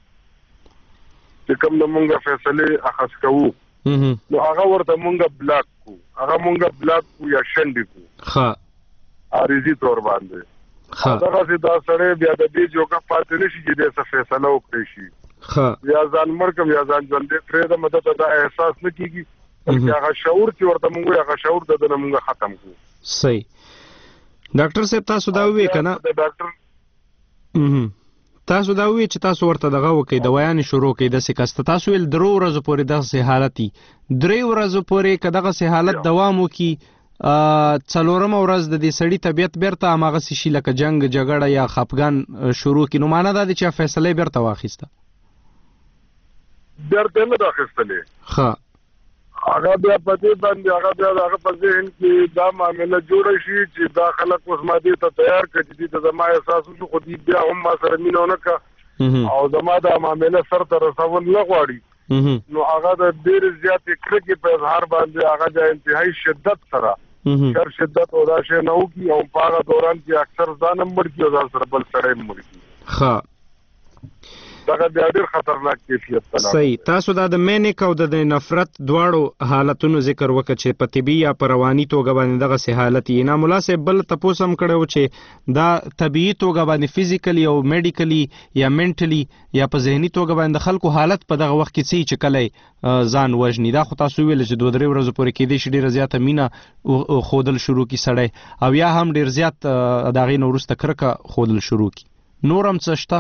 چې کوم موږ فیصله اخذ کوو نو هغه ورته موږ بلاک کو، هغه موږ بلاک کو یا شنډ کو ښه عارضی طور باندې هغه چې دا سړی بیا د دې جوګه پاتې نشي چې د څه فیصله وکړي شي یا ځان مرګم یا ځان ژوندې پرې د مدد دا احساس نه کیږي چې هغه شعور چې ورته موږ هغه شعور د دنه موږ ختم کو. صحیح. ډاکټر صاحب تاسو دا وی کنه ډاکټر تاسو دا وی چې تاسو ورته دغه وکي د ویان شروع کړي د سکست تاسو ول درو ورځې پورې دغه حالتي درې ورځې پورې کداغه سه حالت دوام وکي څلورم ورځ د دې سړی طبيعت بیرته هغه شي لکه جنگ جګړه یا خپګان شروع کړي، نو معنا دا دی چې فیصله بیرته واخیسته بیرته نه واخیستلې ښه هغه بیا په دې باندې هغه بیا هغه په ذهن کې دا معامله جوړ شي چې دا خلک اوس ماده ته تیار کړي چې د زما احساس شو خو دې بیا هم ما سره مینه نه کا او زما دا معامله سر ته رسول نه غواړي، نو هغه د ډېر زیات کړکې په اظهار باندې هغه د انتهایی شدت سره شر شدت او دا شی نه وکي او په هغه دوران کې اکثر ځان مړ کی او ځان سره بل سړی مړ کی. ښه دا ډېر خطرناک کیفیت ده. صحیح. تاسو دا د مینیک او د نفرت دواړو حالتونو ذکر وکړ چې په طبي یا په رواني توګه باندې دغه سه حالت یې نه مناسب بل تاسو هم کړو چې دا طبيعي توګه باندې فزیکلی او میډیکلی یا منټلی یا په ذهني توګه باندې خلکو حالت په دغه وخت کې چې کله ځان وژني دا خو تاسو ویل چې دوه درې ورځې پورې کې دې شي ډیره زیاته مینا خودل شروع کی سړی او یا هم ډیر زیات دغه نورسته کرکه خودل شروع کی نورم څه شته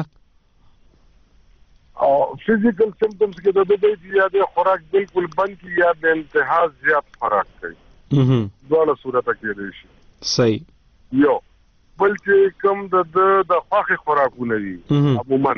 او فزیکل سمپټمز کې د دې چې یا د خوراک بالکل بند کی یا د انتها زیات خوراک کوي دواړه صورت کې دي شي. صحیح. یو بل چې کوم د د خوخي خوراکونه دي عموما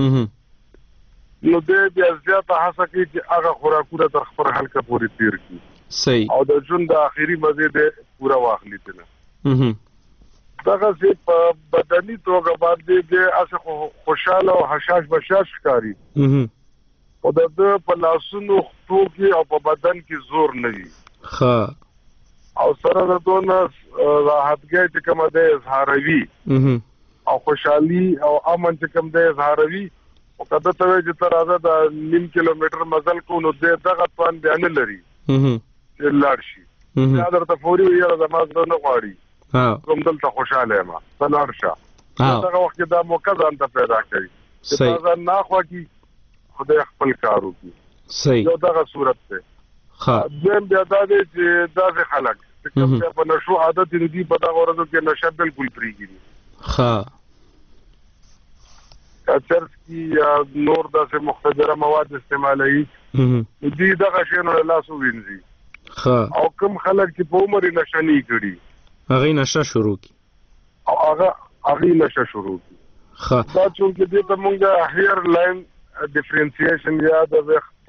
نو د بیا زیات هڅه کوي چې هغه خوراکونه تر خپل حلقه پورې تیر کړي. صحیح. او د ژوند د اخیری مزه د پورا واخلي تنه دغه چې په بدني توګه باندې د اسه خوشاله او حشاش بشاش ښکاری او د په لاسونو خطو کې او په بدن کې زور نه وي ښه او سره د دون راحتګي چې کوم د اظهاروي او خوشحالي او امن چې کوم د اظهاروي او کله ته چې تر راځه د نیم کیلومتر مزل کو نو دغه توان بیان لري چې لاړ شي دا درته فوري ویل د مازه نه غواړي کوم دلته خوشاله ما تلارشه دا وخت دا موقع ځان ته پیدا کوي چې دا نه خو کی خدای خپل کار وکړي. صحیح. یو دغه صورت ته ښه دیم بیا دا دی چې دا څه خلک چې کوم په نشو عادت دي په دا ورځو کې نشه بالکل پریږي ښه کچرس کی یا نور داسې مختدره مواد استعمالوي دي دغه شی نه لاسو وینځي ښه او کوم خلک چې په عمر نشه نه کړي هغه نشه شروع کی او هغه هغه نشه شروع کی ښه دا چې دې ته مونږ هیر لاین ډیفرنسیشن یا د وخت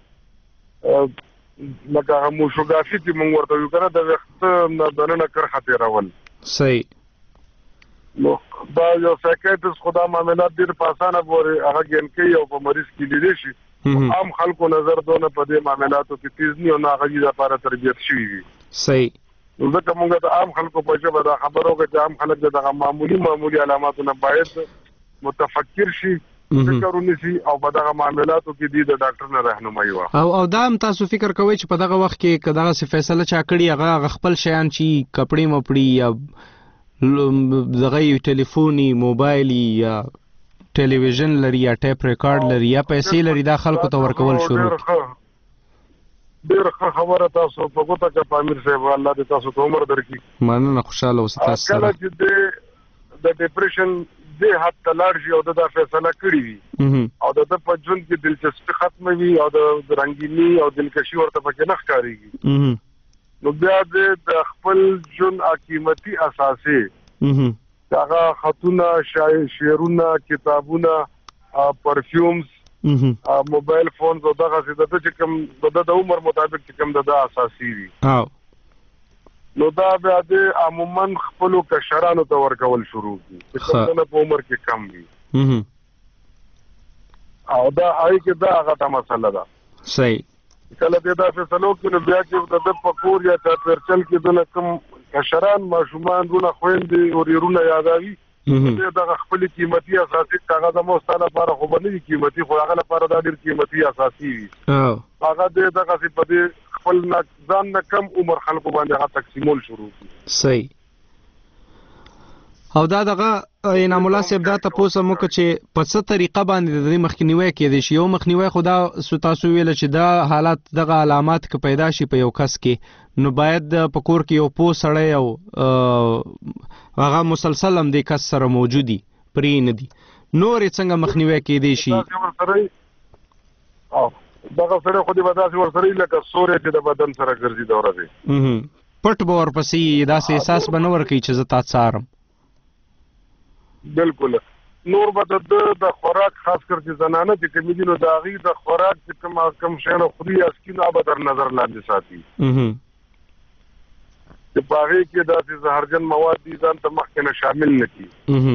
لکه موشوګافي چې مونږ ورته یو کنه د وخت نه دنه کر خطر راول صحیح نو دا یو سایکیاټریست خدا معاملات ډیر په اسانه پورې هغه ګن کوي او په مریض کې لیدل شي عام خلکو نظر دونه په دې معاملاتو کې تیز نه او هغه د لپاره تربیت شوی وي صحیح نو ځکه موږ د عام خلکو په ژبه دا خبرو کې چې عام خلک دغه معمولی معمولی علاماتونه باید متفکر شي فکر ونیسي او په دغه معاملاتو کې د ډاکټر نه راهنمایي واخلي او او دا هم تاسو فکر کوئ چې په دغه وخت کې کداغه څه فیصله چا کړی هغه خپل شیان چې کپړې مپړي یا دغه ټلیفوني موبایل یا ټلویزیون لري یا ټیپ ریکارډ لري یا پیسې لري دا خلکو ته ورکول شروع ډېر ښه خبره تاسو په ګوته کې پامیر صاحب الله دې تاسو ته عمر درکړي مننه خوشاله اوسئ تاسو سره کله چې د ډیپریشن دې حد ته لاړ شي او د فیصله کړې وي او د په ژوند کې دلچسپي ختم وي او د رنگینی او دلکشي ورته پکې نه ښکارېږي نو بیا د خپل ژوند قیمتي اساسي هغه خطونه شعرونه کتابونه پرفیومز موبایل فونز او دغه څه د چې کوم د عمر مطابق چې کوم د اساسي وي نو دا بیا د عموما خپل کشرانو ته ورکول شروع کی چې کومه په عمر کې کم وي او دا آی کې دا هغه مسله ده صحیح کله دې دا فیصلو کې نو بیا چې د پکور یا چاپرچل کې د کوم کشران ماشومان رونه خويندې او ورونه یادوي دې دا خپل قیمتي اساسي کاغذ مو ستاله لپاره خو باندې قیمتي خو هغه لپاره دا ډېر قیمتي اساسي وي هغه دې دا چې په دې خپل ځان نه کم عمر خلکو باندې هغه تقسیمول شروع کی صحیح او دا دغه انعام الله صاحب دا تاسو مو چې په څه طریقه باندې د مخنیوي کېدې شي یو مخنیوي خدا تاسو ویل چې دا حالات دغه علامات ک پیدا شي په یو کس کې نو باید په کور کې یو پوه سړی او هغه مسلسل هم د کس سره موجودي پرې نه دي نور څنګه مخنیوي کېدې شي او دغه سره خو دې بداسي ورسره لکه سورې چې د بدن سره ګرځي دا ورځي پټ به ورپسې داسې احساس به نه ورکوي چې زه تا څارم بالکل نور به د خوراک خاص کر چې زنانه چې کوم دي نو د هغې د خوراک چې کوم کم شیانو خوري اسکین به در نظر لاندې ساتي چې په هغې کې داسې زهرجن مواد دي ځان ته مخکې نه شامل نه کړي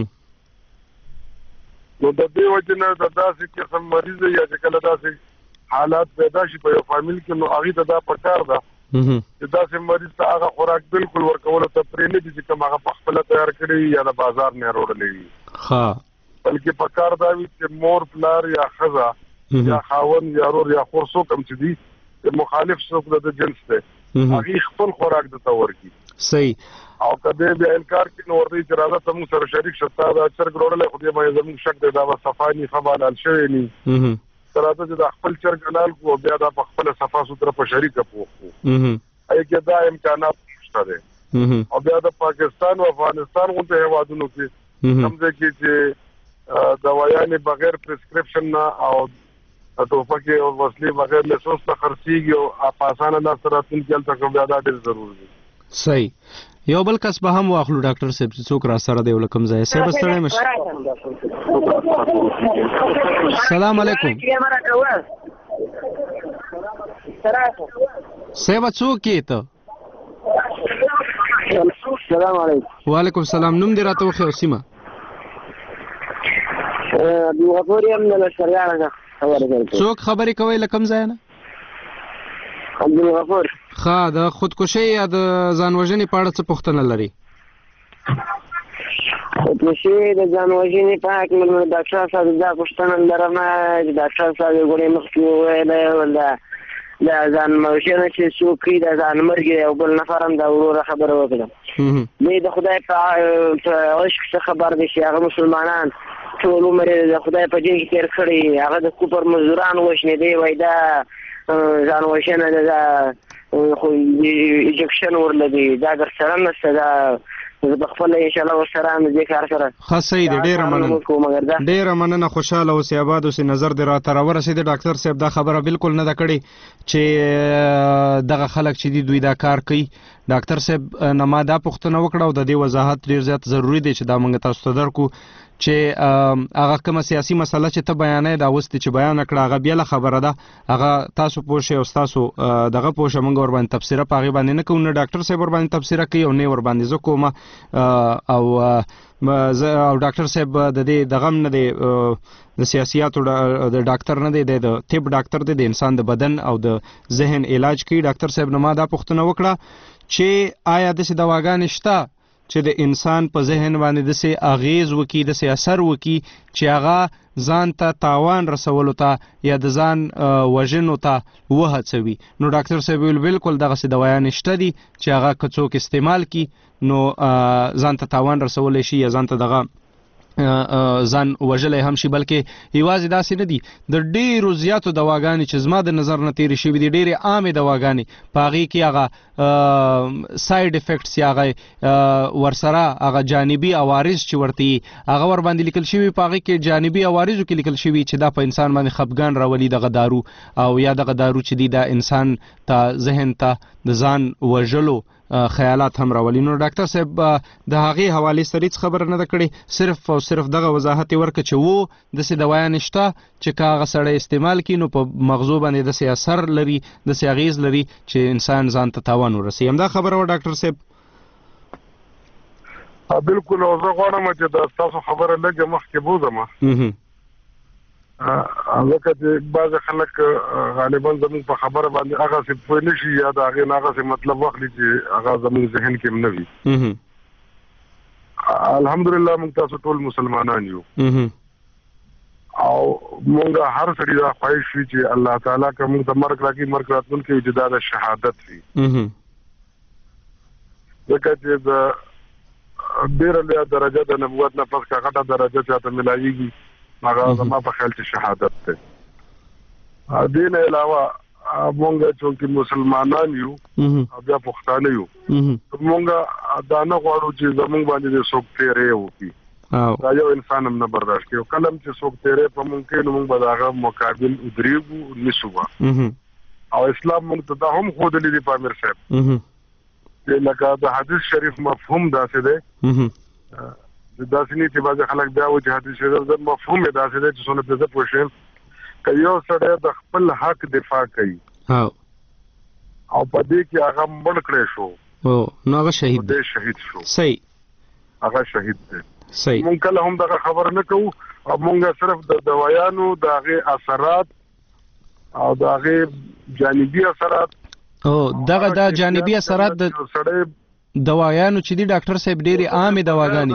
نو د دې وجې نه د داسې قسم مریض یا چې کله داسې حالات پیدا شي په یو فامیل کې نو هغې ته دا پکار ده چې داسې مریض ته هغه خوراک بالکل ورکولو ته پرې نه دي چې کوم هغه پخپله تیار کړی یا د بازار نه راوړلی وي بلکې پکار دا وي چې مور پلار یا ښځه یا خاوند یا ورور یا خور څوک هم چې دي مخالف څوک د جنس دی هغې خپل خوراک درته ورکړي صحیح او که دی بیا انکار کړي نو ورته چې راځه ته مونږ سره شریک شه تا دا چرګ راوړلی خو دې باندې زموږ شک دی دا به صفا ني ښه به حلال شوی ني راځه چې د خپل چرګ حلال کړو بیا دا په خپله صفا سوتره په شریکه پوخ کړو هغې کې دا امکانات شته دی او بیا د پاکستان او افغانستان غونډې هېوادونو کې کوم ځای کې چې دوایانې بغیر پرسکرپشن نه او ټوپکې او وسلې بغیر لسوس ته خرڅېږي او په اسانه لاسته راتلونکي هلته کوم بیا دا ډېر ضروري دی صحیح یو بل کس به هم واخلو ډاکټر صاحب چې څوک را سره دی ولکم ځای صاحب ستړی مشه السلام علیکم صاحب څوک یې ته السلام علیکم وعلیکم السلام نوم دې راته وښیه او سیمه عبدالغفور یم د لشکریانو نه خبرې کوم څوک خبرې کوئ له کوم ځای نه عبدالغفور ښه د خودکشۍ یا د ځان وژنې په اړه څه پوښتنه لري خودکشي د ځان وژنې په اړه مې ډاکټر صاحب دا پوښتنه لرم چې ډاکټر صاحب یې ګورې مخکې وویلی د د ځان وژنه چې څوک کوي د ځان مرګ یو بل نفر هم دا وروره خبره وکړه دی د خدای په عشق څه خبر دی چې هغه مسلمانان ټول عمر د خدای په دین کې تېر کړی هغه د کفر مزدوران وشنېدی وایي دا ځان وژنه د خو ایجکشن ورلدي دا درسره نشته دا زه په خپله انشاءالله ورسره هم د دې کار سره ښه صحیح دی ډېره مننه ډېره مننه خوشحاله اوسې اباد اوسې نظر دې راته راورسېدی ډاکټر صاحب دا خبره بالکل نه ده کړې چې دغه خلک چې دي دوی دا کار کوي ډاکټر صاحب نه ما دا پوښتنه وکړه او د دې وضاحت ډیر زیات ضروری دی چې دا موږ تاسو ته درکو چې هغه کومه سیاسي مسله چې ته بیانې دا اوس چې بیان کړه هغه بیا خبره ده هغه تاسو پوه شئ او تاسو دغه پوه شئ موږ ور باندې تفسیره په هغې باندې نه کوو نه ډاکټر صاحب ور باندې تفسیره کوي او نه ور باندې زه کوم او او ډاکټر صاحب د دې دغه نه دی د سیاسياتو د ډاکټر نه دی د طب ډاکټر دی د انسان د بدن او د ذهن علاج کوي. ډاکټر صاحب نه ما دا پوښتنه وکړه چې آیا داسې دواګانې شته چې د انسان په ذهن باندې داسې اغیز وکړي داسې اثر وکړي چې هغه ځان ته تاوان رسولو ته یا د ځان وژنو ته وهڅوي. نو ډاکټر صاحب ویل بالکل دغسې دوايانې شته دي چې هغه که څوک استعمال کړي نو ځان ته تاوان رسولی شي یا ځان ته دغه ځان وژلی هم شي. بلکې یوازې داسې نه دي د ډیرو زیاتو دواګانې چې زما د نظر نه تېرې شوي دي ډېرې عامې دواګانې په هغې کې هغه ساید افیکټس یا هغه ورسره هغه جانبي عوارض چې ورته یي هغه ور باندې لیکل شوي په هغې کې جانبي عوارضو کې لیکل شوي چې دا په انسان باندې خفګان راولي دغه دارو او یا دغه دارو چې دي دا انسان ته ذهن ته د ځان وژلو خیالات هم راولي. نو ډاکټر صاحب د هغې حوالې سره هېڅ خبره نه ده کړې صرف او صرف دغه وضاحت یې ورکړه چې و داسې دوایانې شته چې که هغه سړی استعمال کړي نو په مغزو باندې داسې اثر لري داسې اغیز لري چې انسان ځان ته تاوان ورسوي. همدا خبره وه ډاکټر صاحب؟ بالکل او زه غواړم چې دا ستاسو خبره لږه مخکې بوځم ځکه چې بعضې خلک غالبا زموږ په خبره باندې هغسې پوه نه شي یا د هغې نه هغسې مطلب واخلي چې هغه زموږ ذهن کې هم نه وي. الحمدلله موږ تاسو ټول مسلمانان یو او موږ هر سړي دا خواهش وي چې الله تعالی که موږ ته مرګ راکړي مرګ راتلونکی وي چې دا د شهادت وي ځکه چې د ډېره لویه درجه د نبوت نه پس که غټه درجه چاته ملاویږي هغه زما په خیال چې شهادت دی. دې نه علاوه مونږ چې مسلمانان یو او بیا پښتانه یو مونږ دا نه غواړو چې زموږ باندې د څوک تیری وکړي دا یو انسان هم نه برداشت کوي. کله چې څوک تیری په مونږ کې نو مونږ به د هغه مقابل ودرېږو نیسو او اسلام مونږ ته دا هم ښودلی دی په امیر صاحب چې لکه د حدیث شریف مفهوم داسې دی داسې نه چې بعضې خلک بیا وایي چې حدیث شریف مفهوم یې داسې دی چې څونه پرې زه پوه شم که یو سړی د خپل حق دفاع کوي او په دې کې هغه مړ کړی شو نو هغه شهید دی شهید شو صحیح هغه شهید دی صحیح. مونږ کله هم دغه خبره نه کوو او مونږ صرف د دوایانو د هغې اثرات او د هغې جانبي اثرات او دغه دا جانبي اثرات د سړی دوايانو چې دي ډاکټر صاحب ډېرې عامې دواګانې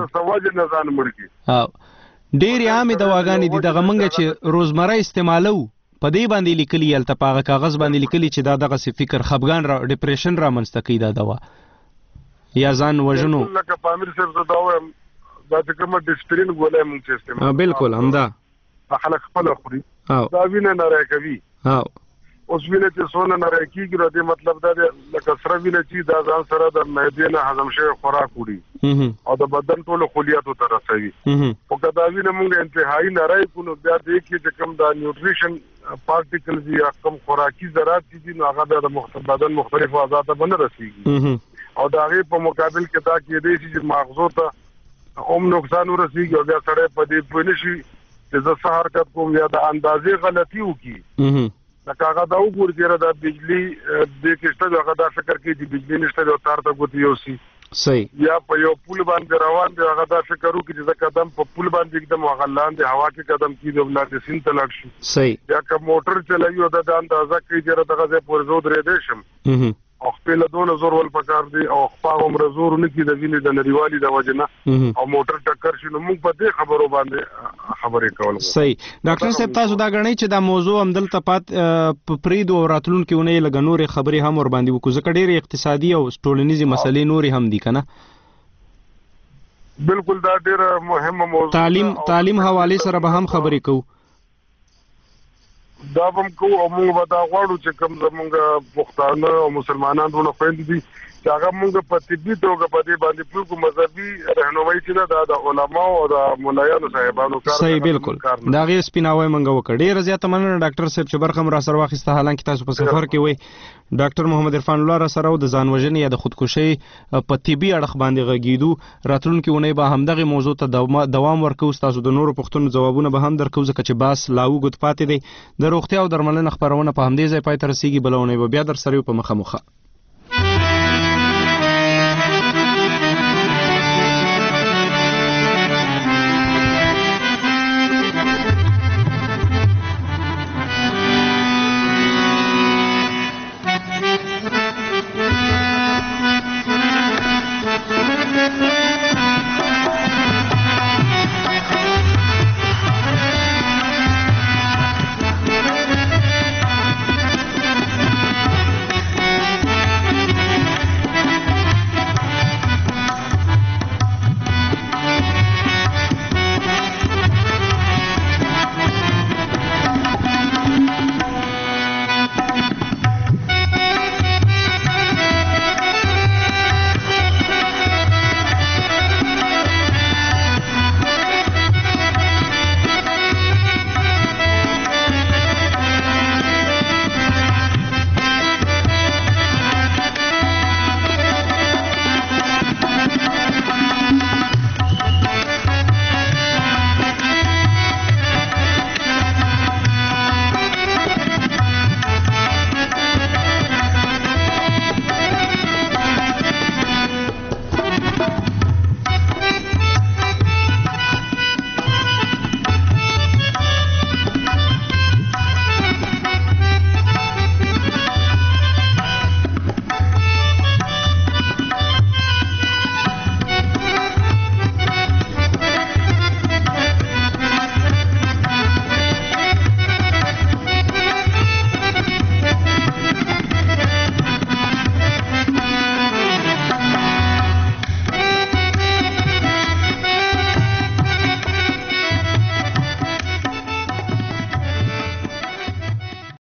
ډېرې عامې دواګانې دي دغه موږ چې روزمره استعمالو په دې باندې لیکلي هلته په هغه کاغذ باندې لیکلي چې دا دغسې فکر خفګان را ډپریشن رامنځته کوي دا دوا یا ځان وژنو. لکه په امیر صاحب زه دا وایم دا چې کومه ډسپرین ګولۍ موږ چې استعمال بالکل همدا خلک خپله خوري دا وینه نری کوي اوس وینه چې څونه نری کېږي نو دې مطلب دا دی لکه سره وینه چې دا ځان سره د معدې نه هضم شوی خوراک وړي او د بدن ټولو خلیاتو ته رسوي خو که دا وینه موږ انتهایي نری کړو نو بیا دې کې چې کوم دا نیوټریشن پارټیکلز یا کوم خوراکي ذرات چې دي نو هغه بیا د بدن مختلفو اعضاء ته به نه رسېږي او د هغې په مقابل کې دا کېدی شي چې ماغزو ته هم نقصان ورسېږي او بیا سړی په دې پوه نه شي چې زه څه حرکت کوم یا د اندازې غلطي وکړي لکه هغه دا وګوري چې دا بجلي دې کې شته هغه دا فکر کوي چې بجلي نشته او تار ته ګوتې یوسي صحیح یا په یو پل باندې روان دی هغه دا فکر وکړي چې زه قدم په پل باندې کېږدم هغه لاندې هوا کې قدم کېږدي او لاندې سیند ته لاړ شي صحیح یا که موټر چلوي او دا د اندازه کوي چې دغه ځای پورې زه ودرېدی شم او خپې له دونه زور ول پکار دی او خپا هومره زور نه کړي د وینې د نریوالي د وجې نه او موټر ټکر شي نو موږ په دې خبرو باندې خبرې کول. صحیح. ډاکټر صاحب تاسو دا ګڼئ چې دا موضوع همدلته پات په پرېږدو او راتلونکې اونۍ لږه نورې خبرې هم ورباندې وکړو ځکه ډېرې اقتصادي او ټولنیزې مسلې نورې هم دي که نه؟ بالکل دا ډېره مهمه موضوع تعلیم تعلیم حوالې سره به هم خبرې کوو دا به هم کوو او موږ به دا غواړو چې کوم زموږ پښتانه او مسلمانان ټول خویندې دي هغه موږ په طبي توګه په دې باندې پوښتنه مذهبي رهنمایي چې دا د علماو او د مولایانو صاحبانو کار صحیح بالکل دا غي سپیناوي منګه وکړ ډیر زیاته مننه ډاکټر صاحب چې برخه را سره واخیسته حالانکه تاسو په سفر کې وای ډاکټر محمد عرفان الله را سره د ځان وژنې یا د خودکشي په طبي اړخ باندې غږیدو راتلونکي ونې به همدغه موضوع ته دوام ورکو تاسو د نورو پوښتنو ځوابونه به هم درکو ځکه چې باس لاو غوت پاتې دی د روغتیا او درملنې خبرونه په همدې ځای پای ته رسیدي بلونه به بیا در سره په مخه مخه